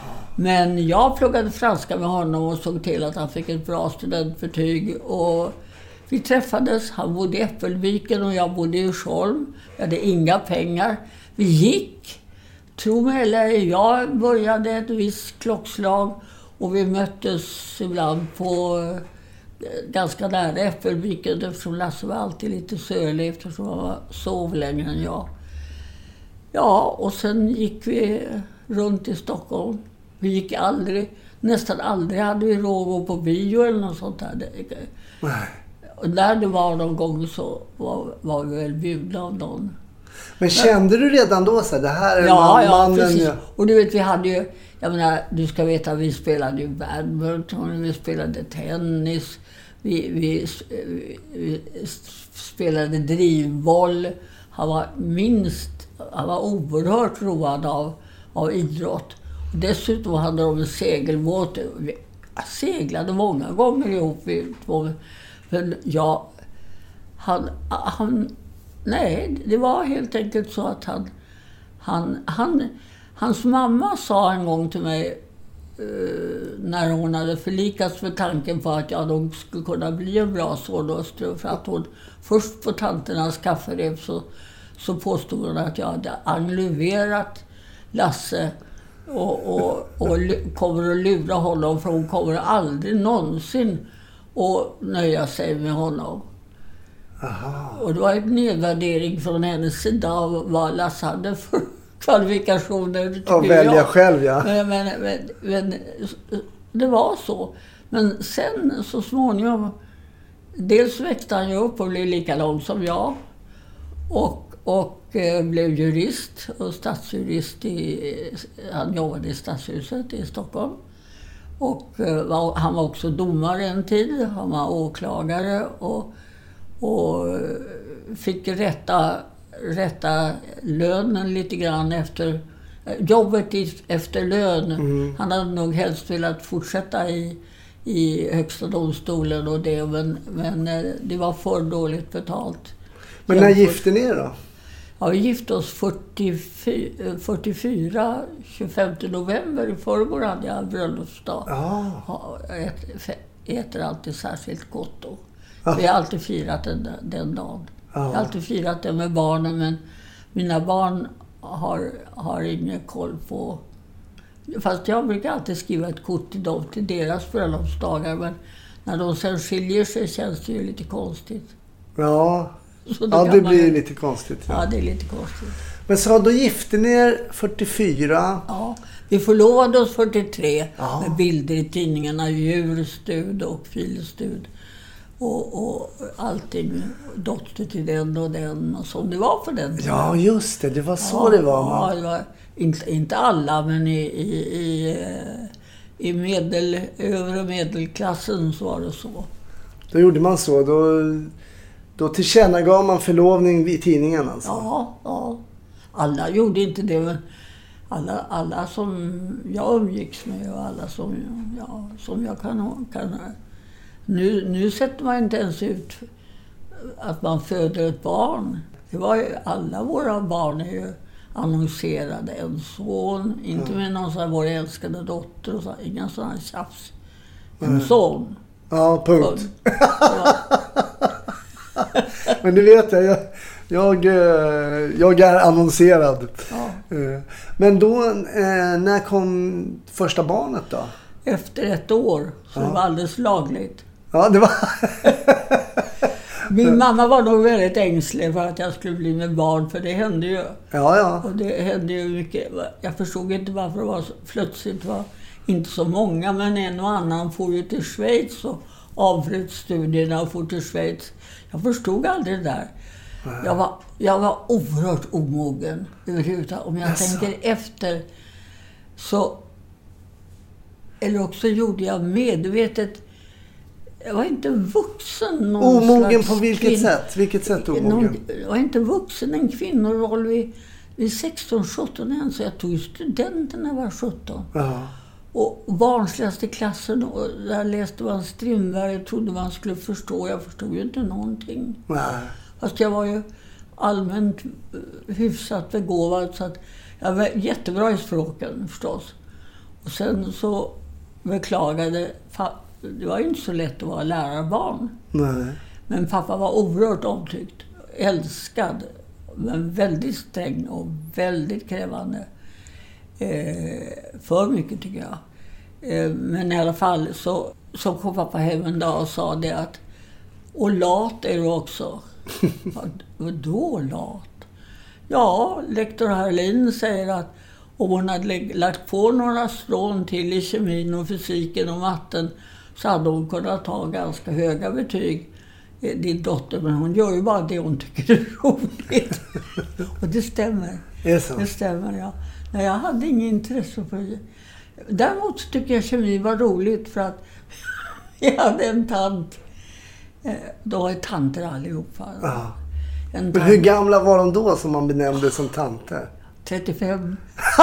Men jag pluggade franska med honom och såg till att han fick ett bra studentbetyg. Och vi träffades, han bodde i Äppelviken och jag bodde i Djursholm. Vi hade inga pengar. Vi gick, tro mig eller jag började ett visst klockslag. Och vi möttes ibland på ganska nära Äppelviken, eftersom Lasse var alltid lite sölig eftersom han var sov längre än jag. Ja, och sen gick vi runt i Stockholm. Vi gick aldrig, nästan aldrig hade vi råd att gå på bio eller något sånt där. Nej. Och när det var någon gång så var, var vi väl bjudna av någon. Men kände du redan då så här, det här är ja, man, ja, mannen? Precis. Ja, och du vet, vi hade ju, jag menar, du ska veta, vi spelade ju badminton, vi spelade tennis, vi, vi, vi, vi spelade drivboll. Han var minst, han var oerhört road av, av idrott. Dessutom hade de en segelbåt. Vi seglade många gånger ihop. Men ja, han, han, nej, det var helt enkelt så att han, han, han, hans mamma sa en gång till mig eh, när hon hade förlikats med tanken på att jag nog skulle kunna bli en bra sonhustru, för att hon först på tanternas kafferep så, så påstod hon att jag hade enleverat Lasse och, och, och kommer att lura honom, för hon kommer aldrig någonsin att nöja sig med honom. Aha. Och det var en nedvärdering från hennes sida av vad Lasse hade för kvalifikationer. Och välja jag. själv, ja. Men, men, men, men det var så. Men sen så småningom, dels växte han ju upp och blev lika lång som jag. Och Och eh, blev jurist och stadsjurist i, han jobbade i Stadshuset i Stockholm. Och eh, var, han var också domare en tid, han var åklagare och, och fick rätta, rätta lönen lite grann efter, jobbet i, efter lön. Mm. Han hade nog helst velat fortsätta i, i högsta domstolen och det, men, men det var för dåligt betalt. Men när gifte ni då? Ja, vi gifte oss fyrtiofyra, fyrtiofyra tjugofemte november. I förrgår hade jag bröllopsdag. Ah. Ja, äter, äter alltid särskilt gott då. Ja. Vi har alltid firat den, den dagen. Ja. Jag har alltid firat den med barnen, men mina barn har, har ingen koll på... Fast jag brukar alltid skriva ett kort till dem, till deras bröllopsdagar, men när de sen skiljer sig känns det ju lite konstigt. Ja, ja det blir ju lite konstigt. Ja. ja, det är lite konstigt. Men så då gifte ni er fyrtiofyra? Ja, vi förlovade oss fyrtiotre ja. med bilder i tidningarna, djurstud och filstud. Och, och allting, dotter till den och den, och som det var för den. Ja, just det. Det var så ja, det var. Man. Ja, det var inte, inte alla, men i, i, i, i medel, övre medelklassen så var det så. Då gjorde man så. Då, då tillkännagav man förlovning i tidningen alltså. Ja, ja. Alla gjorde inte det, men alla, alla som jag umgicks med och alla som, ja, som jag kan... kan Nu, nu sätter man inte ens ut att man föder ett barn. Det var ju, alla våra barn är ju annonserade. En son, inte med någon sån här vår älskade dotter och så, inga sådana tjafs. En mm. son. Ja, punkt. Ja. Men du vet jag, jag, jag, jag är annonserad. Ja. Men då, när kom första barnet då? Efter ett år, så ja. Det var alldeles lagligt. Ja, det var... Min mamma var nog väldigt ängslig för att jag skulle bli med barn, för det hände ju. Ja, ja. Och det hände ju mycket. Jag förstod inte varför det var så, plötsligt var inte så många, men en och annan får ju till Schweiz och avbröt studierna och får till Schweiz. Jag förstod aldrig det där. Jag var, jag var oerhört omogen överhuvudtaget. Om jag alltså. tänker efter så... Eller också gjorde jag medvetet... Jag var inte vuxen. Någon omogen på vilket kvin... sätt? Vilket sätt omogen? Någon, jag var inte vuxen en kvinnoroll vid, vid sexton sjutton än. Så jag tog studenten när jag var sjutton. Ja. Och barnsligaste klassen. Och där läste man Strindberg. Jag trodde man skulle förstå. Jag förstod ju inte någonting. Nej. Fast jag var ju allmänt hyfsat begåvad. Så att jag var jättebra i språken förstås. Och sen så beklagade... Det var ju inte så lätt att vara lärarbarn. Nej. Men pappa var oerhört omtyckt. Älskad. Men väldigt sträng och väldigt krävande. Eh, för mycket tycker jag. Eh, men i alla fall så, så kom pappa hem en dag och sa det att... Och lat är du också. Vadå lat? Ja, lektor Harlin säger att om hon hade lagt på några strån till i kemin och fysiken och matten så hade hon kunnat ta ganska höga betyg, din dotter. Men hon gör ju bara det hon tycker är roligt. Och det stämmer. Är så? Det stämmer, ja. Nej, jag hade ingen intresse för det. Däremot tycker jag kemi var roligt för att jag hade en tant. Då är tanter allihopa. Ja. En tant. Men hur gamla var de då som man benämnde som tanter? trettiofem.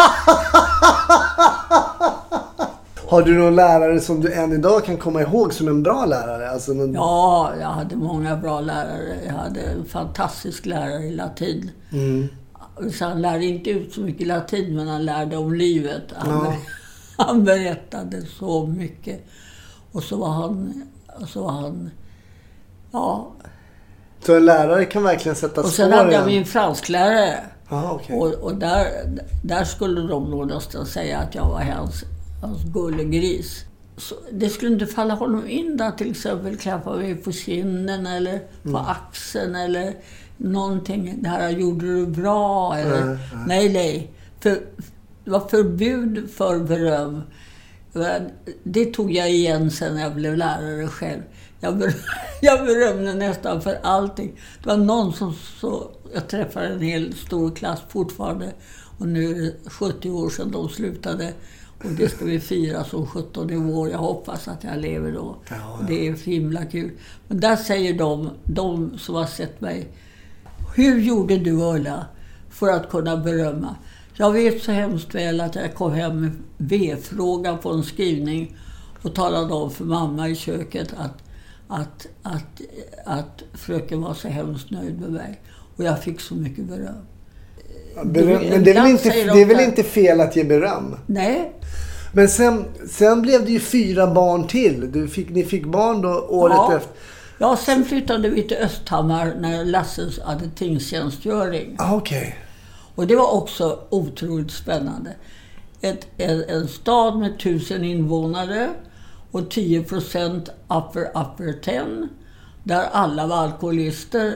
Har du någon lärare som du än idag kan komma ihåg som en bra lärare? Alltså någon... Ja, jag hade många bra lärare. Jag hade en fantastisk lärare i latin. Mm. Så han lärde inte ut så mycket latin, men han lärde om livet. Han, ja. ber... han berättade så mycket. Och så var han... Så var han ja. Så en lärare kan verkligen sätta spår. Och sen hade jag min fransklärare. Ah, okay. Och, och där, där skulle de nog nästan säga att jag var hans, hans gullegris. Så det skulle inte falla honom in där, till exempel klappa mig på kinden eller på mm. axeln eller någonting. Det här gjorde du bra. Eller, mm. Nej, nej. För, det var förbud för beröm. Det tog jag igen sen när jag blev lärare själv. Jag, ber, jag berömde nästan för allting. Det var någon som så... Jag träffade en hel stor klass fortfarande. Och nu är det sjuttio år sedan de slutade. Och det ska vi fira som sjutton år. Jag hoppas att jag lever då. Ja, ja. Och det är himla kul. Men där säger de, de som har sett mig. Hur gjorde du, Ulla, för att kunna berömma? Jag vet så hemskt väl att jag kom hem med V-frågan på en skrivning. Och talade om för mamma i köket att, att, att, att fröken var så hemskt nöjd med mig. Och jag fick så mycket beröm. beröm men det är, väl inte, det är väl inte fel att ge beröm? Nej. Men sen, sen blev det ju fyra barn till. Du fick, ni fick barn då året ja. efter. Ja, sen flyttade vi till Östhammar när Lasse hade tingstjänstgöring. Ah, okej. Okay. Och det var också otroligt spännande. Ett, en, en stad med tusen invånare och tio procent upper upper ten. Där alla var alkoholister.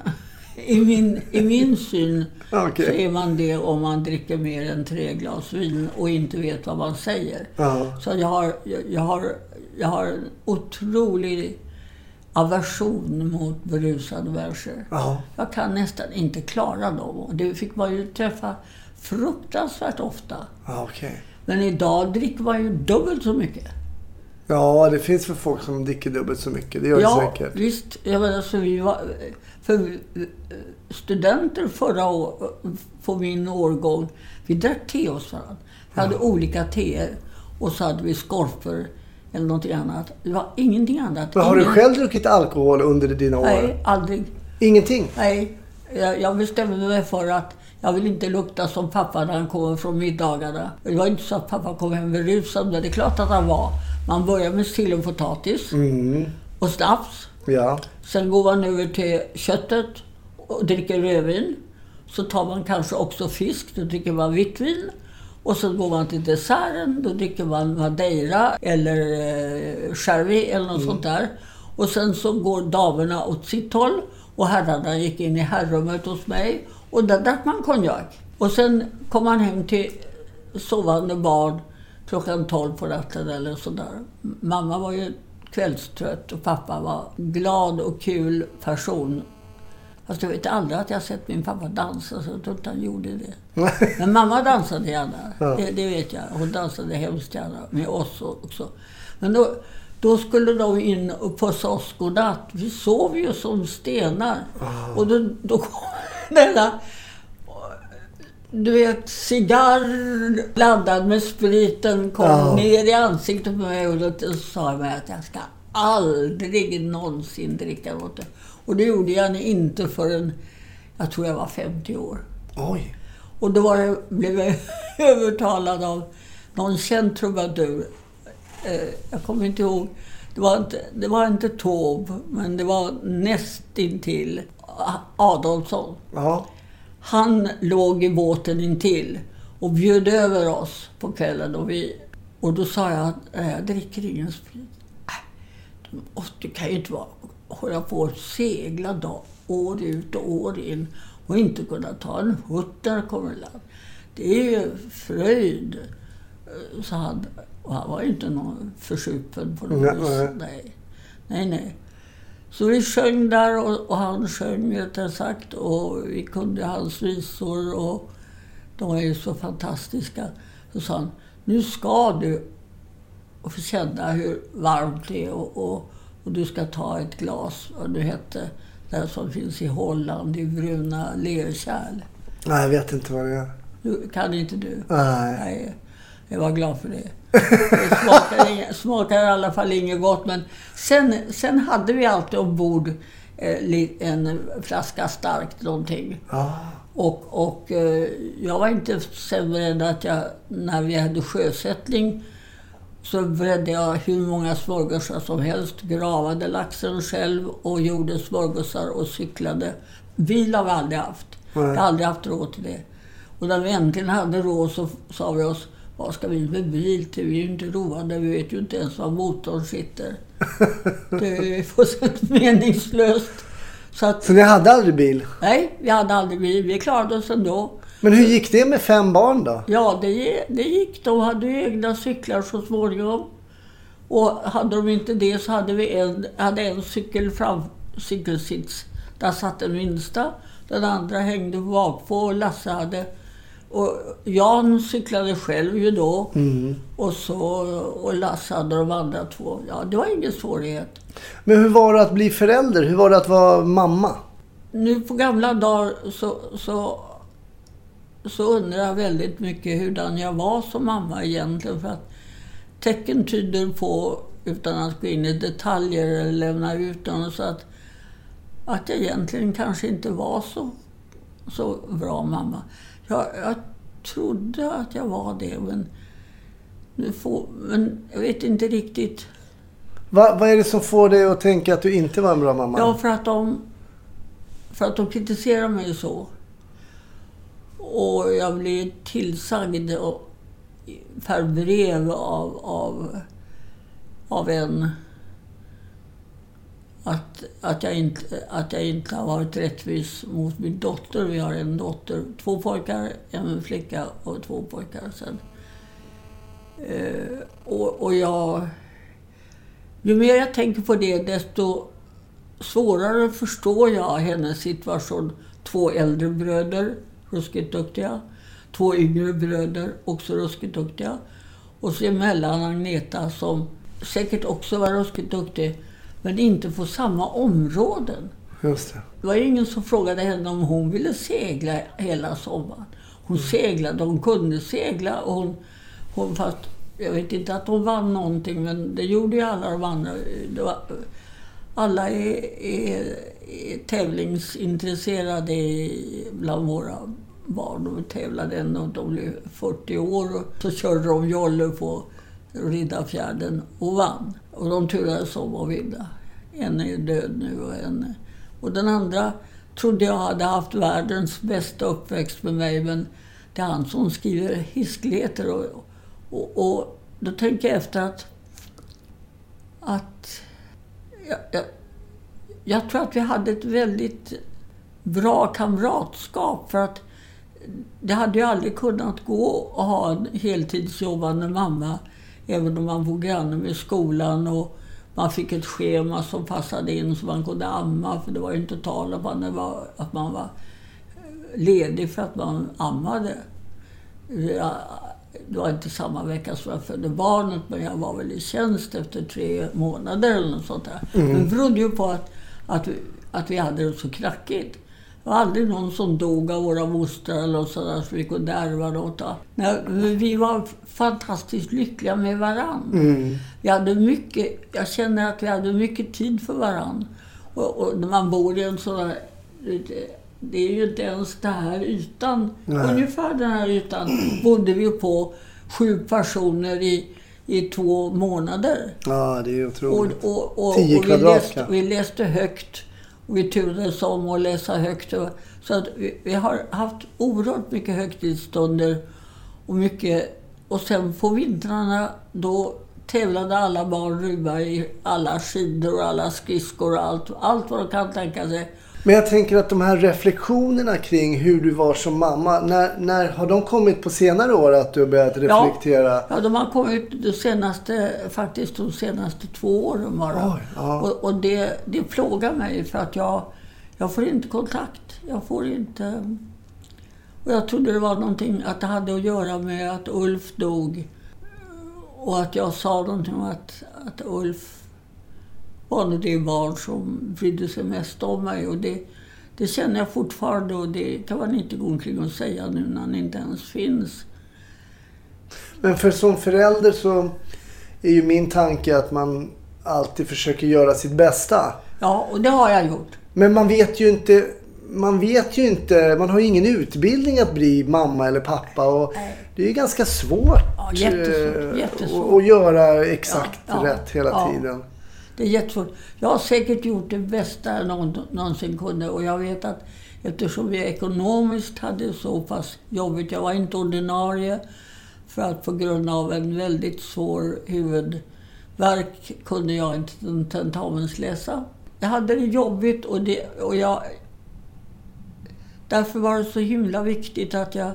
I min, i min syn okay. så är man det om man dricker mer än tre glas vin och inte vet vad man säger. Uh-huh. Så jag har, jag, jag, har, jag har en otrolig aversion mot berusade människor. Uh-huh. Jag kan nästan inte klara dem. Och det fick man ju träffa fruktansvärt ofta. Uh, okay. Men idag dricker man ju dubbelt så mycket. Ja, det finns för folk som dricker dubbelt så mycket. Det gör ja, det säkert. Ja, visst. Jag menar, så vi var, för studenter förra år, på min årgång, vi drack te hos varandra. Vi hade ja. olika teer. Och så hade vi skorper eller någonting annat. Det var ingenting annat. Men har Ingen... du själv druckit alkohol under dina år? Nej, aldrig. Ingenting? Nej. Jag, jag bestämde mig för att jag vill inte lukta som pappa när han kommer från middagarna. Det var inte så att pappa kom hem berusad, men det är klart att han var. Man börjar med sill och potatis mm. och snaps. Ja. Sen går man över till köttet och dricker rödvin. Så tar man kanske också fisk, då dricker man vittvin. Och så går man till desserten, då dricker man madeira eller eh, sherry eller något mm. sånt där. Och sen så går damerna åt sitt håll och herrarna gick in i herrummet hos mig. Och där drack man konjak. Och sen kom man hem till sovande barn klockan tolv på natten eller sådär. Mamma var ju kvällstrött och pappa var glad och kul person. Fast jag vet aldrig att jag sett min pappa dansa, så jag tror inte han gjorde det. Men mamma dansade gärna, ja. det, det vet jag. Hon dansade hemskt gärna med oss också. Men då, då skulle de in och pussa oss godnatt. Vi sov ju som stenar. Oh. Och då, då kom denna... Du vet, cigarr blandad med spriten kom ja. ner i ansiktet på mig och då sa jag mig att jag ska aldrig någonsin dricka något. Och det gjorde jag inte förrän jag tror jag var femtio år. Oj. Och då var det, blev jag övertalad av någon känd trubadur. Eh, jag kommer inte ihåg. Det var inte, det var inte Taube, men det var nästintill Adolfsson. Ja. Han låg i båten intill och bjöd över oss på kvällen. Och, vi, och då sa jag att jag dricker ingen sprit. Äh, det kan ju inte vara, hålla på att segla dag, år ut och år in och inte kunna ta en hutt när det kommer land. Det är ju fröjd, sa han. Och han var ju inte någon försupen på något vis. Nej. nej, nej. nej. Så vi sjöng där och, och han sjöng rättare sagt och vi kunde hans visor och de var ju så fantastiska. Så sa han, nu ska du få känna hur varmt det är och, och, och du ska ta ett glas, vad det hette, där som finns i Holland, i bruna lerkärl. Nej, jag vet inte vad det är. Du, kan inte du? Nej. Nej. Jag var glad för det. Det smakar, inga, smakar i alla fall inget gott. Men sen, sen hade vi alltid ombord eh, en flaska starkt någonting. Ah. Och, och eh, jag var inte sämre än att jag, när vi hade sjösättning så bredde jag hur många smörgåsar som helst. Gravade laxen själv och gjorde smörgåsar och cyklade. Bil har vi aldrig haft. Mm. Jag har aldrig haft råd till det. Och när vi äntligen hade råd så sa vi oss, vad ska vi med bil till? Vi är ju inte roade, vi vet ju inte ens var motorn sitter. Det är fullständigt meningslöst. Så, att, så ni hade aldrig bil? Nej, vi hade aldrig bil. Vi klarade oss ändå. Men hur gick det med fem barn då? Ja, det, det gick. De hade ju egna cyklar så småningom. Och hade de inte det så hade vi en, hade en cykel fram, cykelsits. Där satt den minsta. Den andra hängde bak på och Lasse hade... Och Jan cyklade själv ju då. Mm. Och så och Lasse hade de andra två. Ja, det var ingen svårighet. Men hur var det att bli förälder? Hur var det att vara mamma? Nu på gamla dagar så, så, så undrar jag väldigt mycket hurdan jag var som mamma egentligen. För att tecken tyder på, utan att gå in i detaljer eller lämna ut dem, så att, att jag egentligen kanske inte var så, så bra mamma. Jag, jag trodde att jag var det, men, nu får, men jag vet inte riktigt. Va, vad är det som får dig att tänka att du inte var en bra mamma? Ja, för att de, för att de kritiserar mig så. Och jag blir tillsagd per brev av, av, av en att, att, jag inte, att jag inte har varit rättvis mot min dotter. Vi har en dotter, två pojkar, en flicka och två pojkar sen. Eh, och, och jag... Ju mer jag tänker på det, desto svårare förstår jag hennes situation. Två äldre bröder, ruskigt duktiga. Två yngre bröder, också ruskigt duktiga. Och så emellan Agneta som säkert också var ruskigt duktig, men inte på samma områden. Just det. Det var ingen som frågade henne om hon ville segla hela sommaren. Hon mm. seglade, hon kunde segla. Och hon, hon, fast jag vet inte att hon vann någonting, men det gjorde ju alla de andra. Det var, alla är, är, är tävlingsintresserade bland våra barn. De tävlade ändå, de blev fyrtio år och så körde de jolle på Riddarfjärden och vann. Och de turades om att vinna. En är död nu och en... Och den andra trodde jag hade haft världens bästa uppväxt med mig, men det är han som skriver hiskligheter. Och, och, och då tänker jag efter att... att jag, jag, jag tror att vi hade ett väldigt bra kamratskap, för att det hade ju aldrig kunnat gå att ha en heltidsjobbande mamma, även om man var granne med skolan och man fick ett schema som passade in så man kunde amma, för det var ju inte tal om att, var, att man var ledig för att man ammade. Det var inte samma vecka som jag födde barnet, men jag var väl i tjänst efter tre månader eller något sånt där. Mm. Det berodde ju på att, att, vi, att vi hade det så knackigt. Det var aldrig någon som dog av våra mostrar eller sådär så vi kunde ärva något. Nej, vi var fantastiskt lyckliga med varann. Mm. Vi hade mycket, jag känner att vi hade mycket tid för varann. Och, och när man bor i en sån där, det är ju inte ens det här ytan. Nej. Ungefär den här ytan bodde vi på sju personer i, i två månader. Ja, det är otroligt. Och, och, och, Tio och vi, läste, vi läste högt. Och vi turades om att läsa högt. Så att vi, vi har haft oerhört mycket högtidsstunder. Och, mycket, och sen på vintrarna då tävlade alla barn rymma i alla skidor och alla skridskor och allt, allt vad de kan tänka sig. Men jag tänker att de här reflektionerna kring hur du var som mamma, när, när har de kommit på senare år att du har börjat reflektera? Ja, ja de har kommit de senaste, faktiskt de senaste två åren bara. Oj, ja. Och, och det, det plågar mig för att jag, jag får inte kontakt. Jag får inte... Och jag trodde det var någonting att det hade att göra med att Ulf dog. Och att jag sa någonting om att, att Ulf var nog det barn som brydde sig mest om mig. Och det, det känner jag fortfarande, och det kan man inte gå omkring och säga nu när han inte ens finns. Men för som förälder så är ju min tanke att man alltid försöker göra sitt bästa. Ja, och det har jag gjort. Men man vet ju inte, man vet ju inte, man har ju ingen utbildning att bli mamma eller pappa. Och det är ju ganska svårt, ja, jättesvårt, jättesvårt. Att göra exakt ja, ja, rätt hela ja. tiden. Det är jättesvårt. Jag har säkert gjort det bästa jag någonsin kunde. Och jag vet att eftersom vi ekonomiskt hade så pass jobbigt. Jag var inte ordinarie för att på grund av en väldigt svår huvudvärk kunde jag inte tentamensläsa. Jag hade det jobbigt och, det, och jag... Därför var det så himla viktigt att jag,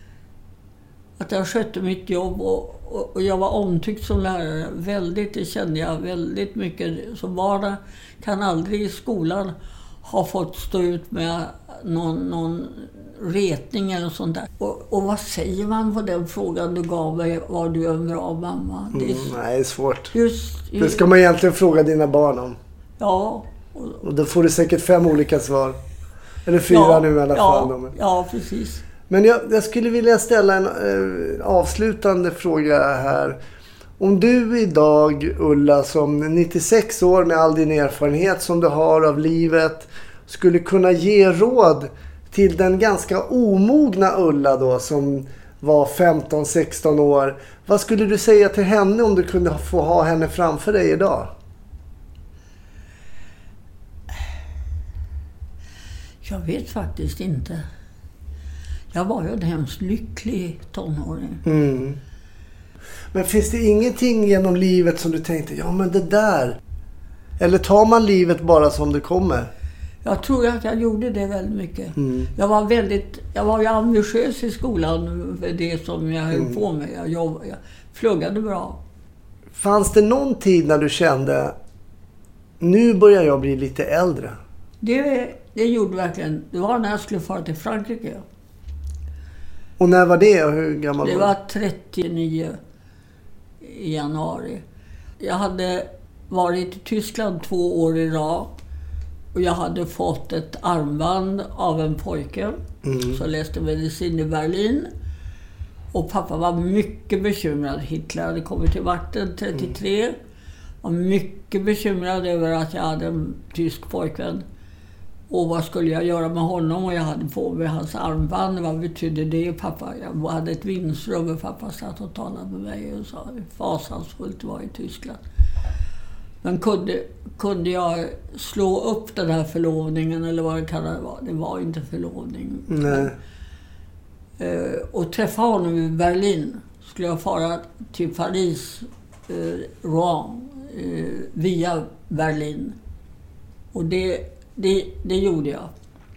att jag skötte mitt jobb och Och jag var omtyckt som lärare. Väldigt, det kände jag väldigt mycket. Så barnen kan aldrig i skolan ha fått stå ut med någon, någon retning eller sånt där. Och, och vad säger man på den frågan du gav mig? Var du en bra mamma? Det är, mm, nej, det är svårt. Just, just, det ska man egentligen fråga dina barn om. Ja. Och, och då får du säkert fem olika svar. Eller fyra ja, nu i alla fall. Ja, ja, precis. Men jag, jag skulle vilja ställa en eh, avslutande fråga här. Om du idag, Ulla, som nittiosex år med all din erfarenhet som du har av livet, skulle kunna ge råd till den ganska omogna Ulla då, som var femton sexton år. Vad skulle du säga till henne om du kunde få ha henne framför dig idag? Jag vet faktiskt inte. Jag var ju en hemskt lycklig tonåring. Mm. Men finns det ingenting genom livet som du tänkte, ja men det där... Eller tar man livet bara som det kommer? Jag tror att jag gjorde det väldigt mycket. Mm. Jag var väldigt, jag var ju ambitiös i skolan för det som jag höll mm. på med. Jag, jobb, jag pluggade bra. Fanns det någon tid när du kände, nu börjar jag bli lite äldre? Det, det gjorde verkligen. Det var när jag skulle fara till Frankrike. Och när var det och hur gammal det var du? Det var trettionio i januari. Jag hade varit i Tyskland två år i rad. Och jag hade fått ett armband av en pojke mm. som läste medicin i Berlin. Och pappa var mycket bekymrad. Hitler hade kommit till makten trettiotre. Mm. Var mycket bekymrad över att jag hade en tysk pojkvän. Och vad skulle jag göra med honom? Och jag hade på mig hans armband. Vad betydde det, pappa? Jag hade ett vindsrum och pappa satt och talade med mig och sa hur fasansfullt det var i Tyskland. Men kunde, kunde jag slå upp den här förlovningen eller vad det kan vara? Det var inte förlovning. Nej. Men, och träffa honom i Berlin. Skulle jag fara till Paris, eh, Rouen, eh, via Berlin. Och det, det, det gjorde jag.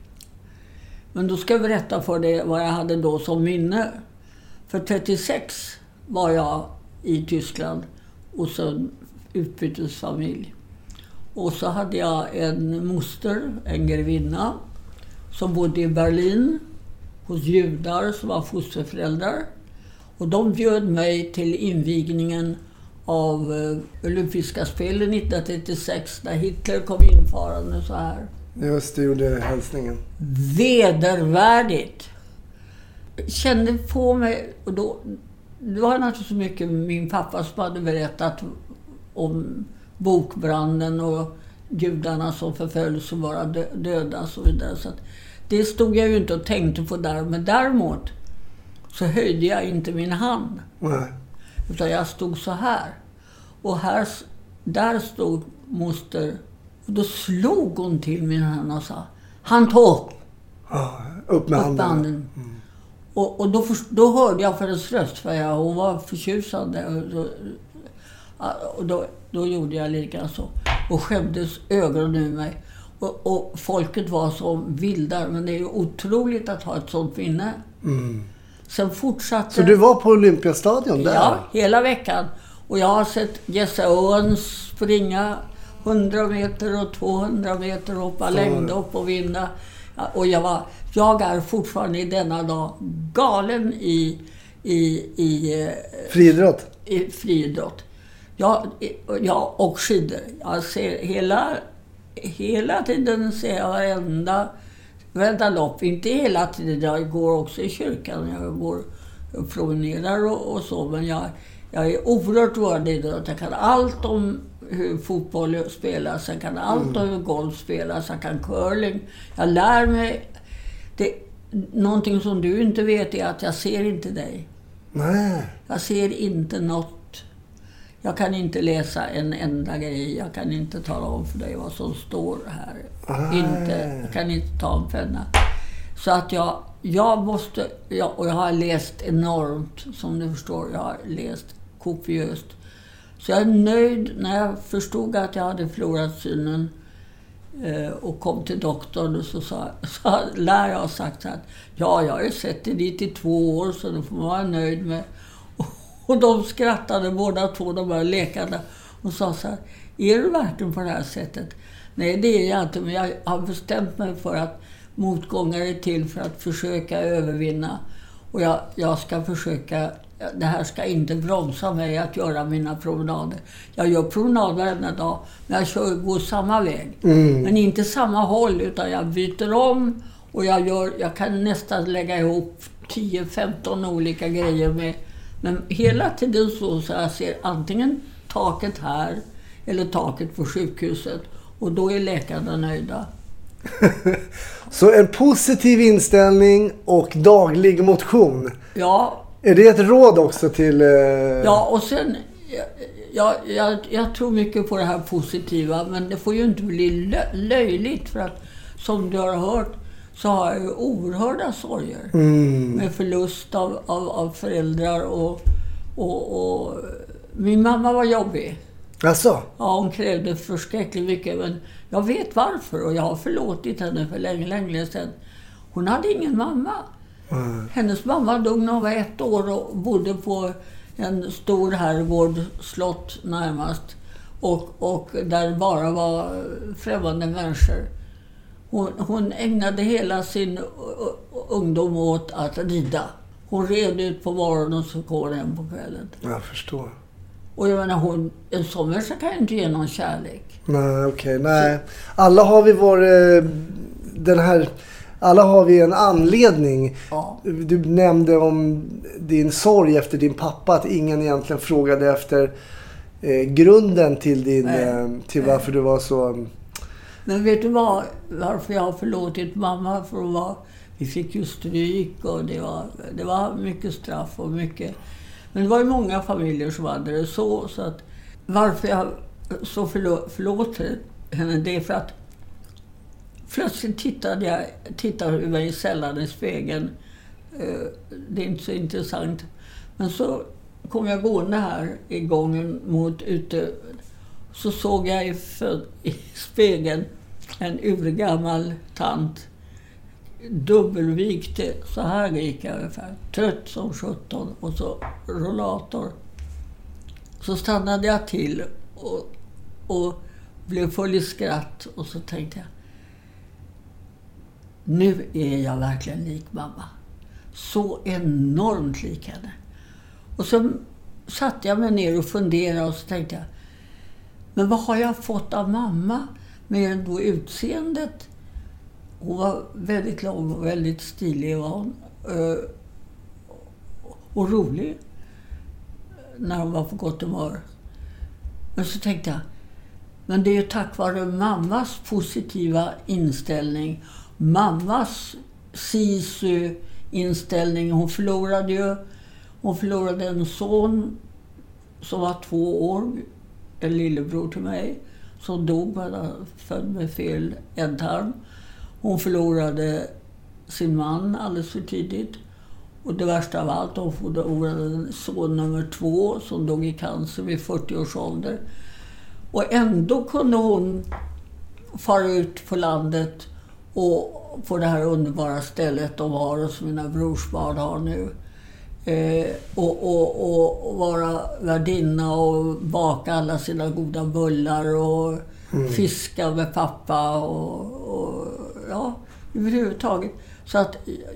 Men då ska jag berätta för dig vad jag hade då som minne. För trettiosex var jag i Tyskland och sen utbytesfamilj. Och så hade jag en moster, en grevinna, som bodde i Berlin hos judar som var fosterföräldrar. Och de bjöd mig till invigningen av eh, olympiska spelen nittonhundratrettiosex när Hitler kom infarande så här. Just det, gjorde hälsningen. Vedervärdigt. Kände på mig, och då, det var naturligtvis så mycket min pappa som hade berättat om bokbranden och judarna som förföljs och bara döda och så vidare. Så att det stod jag ju inte och tänkte på där. Men däremot så höjde jag inte min hand. Nej. Utan jag stod så här. Och här, där stod moster. Och då slog hon till min hand och sa, hand tå! Ja, upp med handen. Upp med handen. Mm. Och, och då, då hörde jag för hennes röst, för jag, hon var förtjusande. Och då, och då, då gjorde jag lika så. Och skämdes ögonen ur mig. Och, och folket var som vildar. Men det är ju otroligt att ha ett sånt minne. Mm. Sen fortsatte... Så du var på Olympiastadion där? Ja, hela veckan. Och jag har sett Jesse Owens springa hundra meter och tvåhundra meter, hoppa längdhopp och vinna. Och jag var... Jag är fortfarande i denna dag galen i... i, i friidrott? I friidrott. Ja, ja, och skidor. Jag ser hela, hela tiden ser jag varenda, varenda lopp. Inte hela tiden, jag går också i kyrkan. Jag går och promenerar och, och så. Men jag, jag är oerhört rörd i det. Jag kan allt om hur fotboll spelas. Jag kan allt om hur golf spelas. Jag kan curling. Jag lär mig. Det, någonting som du inte vet är att jag ser inte dig. Nej. Jag ser inte något. Jag kan inte läsa en enda grej. Jag kan inte tala om för dig vad som står här. Ah. Inte, jag kan inte ta en penna. Så att jag, jag måste... Jag, och jag har läst enormt, som du förstår. Jag har läst kopiöst. Så jag är nöjd när jag förstod att jag hade förlorat synen. Eh, och kom till doktorn och så sa så lär jag ha sagt att ja, jag har sett det dit i två år så då får man vara nöjd med. Och de skrattade båda två, de här läkarna, och sa så här, är du verkligen på det här sättet? Nej, det är jag inte, men jag har bestämt mig för att motgångar är till för att försöka övervinna. Och jag, jag ska försöka, det här ska inte bromsa mig att göra mina promenader. Jag gör promenader varenda dag, men jag kör, går samma väg. Mm. Men inte samma håll, utan jag byter om och jag, gör, jag kan nästan lägga ihop tio femton olika grejer med. Men hela tiden så, så jag ser antingen taket här eller taket på sjukhuset. Och då är läkarna nöjda. Så en positiv inställning och daglig motion. Ja. Är det ett råd också till... Eh... Ja, och sen... Jag, jag, jag tror mycket på det här positiva. Men det får ju inte bli lö- löjligt. För att som du har hört så har jag ju oerhörda sorger. Mm. Med förlust av, av, av föräldrar och, och, och... Min mamma var jobbig. Alltså? Ja, hon krävde förskräckligt mycket. Men jag vet varför och jag har förlåtit henne för länge, länge sedan. Hon hade ingen mamma. Mm. Hennes mamma dog när hon var ett år och bodde på en stor herrgård, slott närmast. Och, och där bara var främmande människor. Hon, hon ägnade hela sin ungdom åt att rida. Hon red ut på morgonen och så går hem på kvällen. Jag förstår. Och jag menar, hon, en sån människa kan inte ge någon kärlek. Nej, okej, okay, nej. Alla har vi vår... Den här... Alla har vi en anledning. Ja. Du nämnde om din sorg efter din pappa. Att ingen egentligen frågade efter eh, grunden till, din, eh, till varför du var så... Men vet du vad? Varför jag har förlåtit mamma? För att vara, vi fick ju stryk och det var, det var mycket straff och mycket... Men det var ju många familjer som hade det så. Så att varför jag så förlå, förlåter henne, det är för att plötsligt tittade jag tittade mig sällan i spegeln. Det är inte så intressant. Men så kom jag gående här i gången mot ute. Så såg jag i, för, i spegeln en urgammal tant. Dubbelvikte, så här gick jag ungefär. Trött som sjutton och så rollator. Så stannade jag till och, och blev full i skratt. Och så tänkte jag, nu är jag verkligen lik mamma. Så enormt lik henne. Och så satte jag mig ner och funderade och så tänkte jag, men vad har jag fått av mamma med då utseendet? Hon var väldigt lång och väldigt stilig var hon. Och rolig när hon var på gott humör. Men så tänkte jag, men det är ju tack vare mammas positiva inställning, mammas sisu-inställning. Hon förlorade ju, hon förlorade en son som var två år, en lillebror till mig, som dog, född med fel ändtarm. Hon förlorade sin man alldeles för tidigt. Och det värsta av allt, hon förlorade en son nummer två som dog i cancer vid fyrtio års ålder. Och ändå kunde hon fara ut på landet och på det här underbara stället de har och som mina brorsbarn har nu. Eh, och, och, och, och vara värdinna och baka alla sina goda bullar och mm. fiska med pappa och, och ja, överhuvudtaget. Så att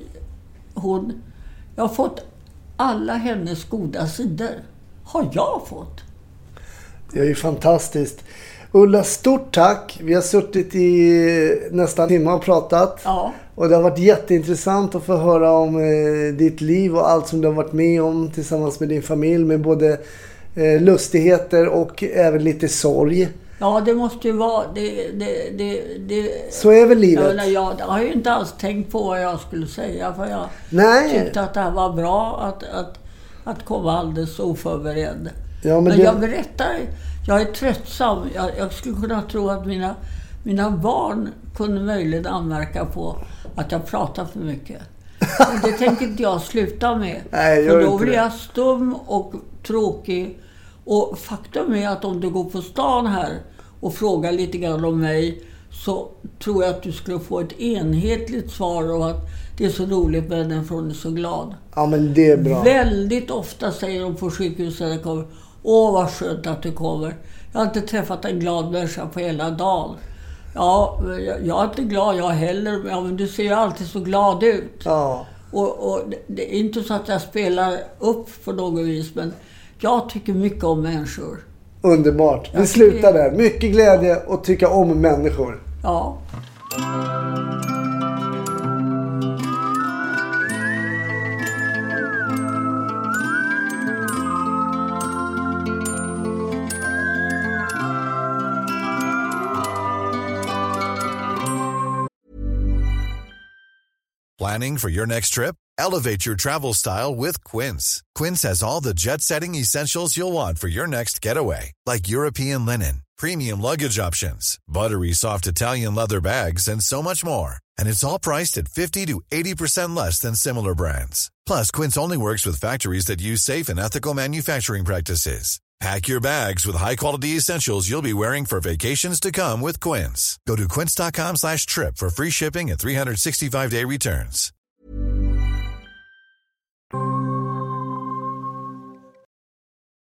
hon, jag har fått alla hennes goda sidor. Har jag fått. Det är ju fantastiskt. Ulla, stort tack. Vi har suttit i nästan en timme och pratat. Ja. Och det har varit jätteintressant att få höra om eh, ditt liv och allt som du har varit med om tillsammans med din familj. Med både eh, lustigheter och även lite sorg. Ja, det måste ju vara... Det, det, det, det, så är väl livet. Jag, jag, jag har ju inte alls tänkt på vad jag skulle säga. För jag Nej. tyckte att det här var bra att, att, att komma alldeles oförberedd. Ja, men men det... jag berättar... Jag är tröttsam. Jag, jag skulle kunna tro att mina, mina barn kunde möjligen anmärka på att jag pratar för mycket. Men det tänker inte jag sluta med. Nej, för då blir jag stum och tråkig. Och faktum är att om du går på stan här och frågar lite grann om mig, så tror jag att du skulle få ett enhetligt svar och att det är så roligt med den, för hon är så glad. Ja, men det är bra. Väldigt ofta säger de på sjukhuset när kommer, åh vad skönt att du kommer. Jag har inte träffat en glad människa på hela dagen. Ja, jag, jag är inte glad jag heller. Ja, men du ser ju alltid så glad ut. Ja. Och, och det är inte så att jag spelar upp på något vis, men jag tycker mycket om människor. Underbart. Vi slutar där. Mycket glädje och tycka om människor. Ja. Planning for your next trip? Elevate your travel style with Quince. Quince has all the jet-setting essentials you'll want for your next getaway, like European linen, premium luggage options, buttery soft Italian leather bags, and so much more. And it's all priced at fifty to eighty percent less than similar brands. Plus, Quince only works with factories that use safe and ethical manufacturing practices. Pack your bags with high-quality essentials you'll be wearing for vacations to come with Quince. Go to quince.com slash trip for free shipping and three sixty-five day returns.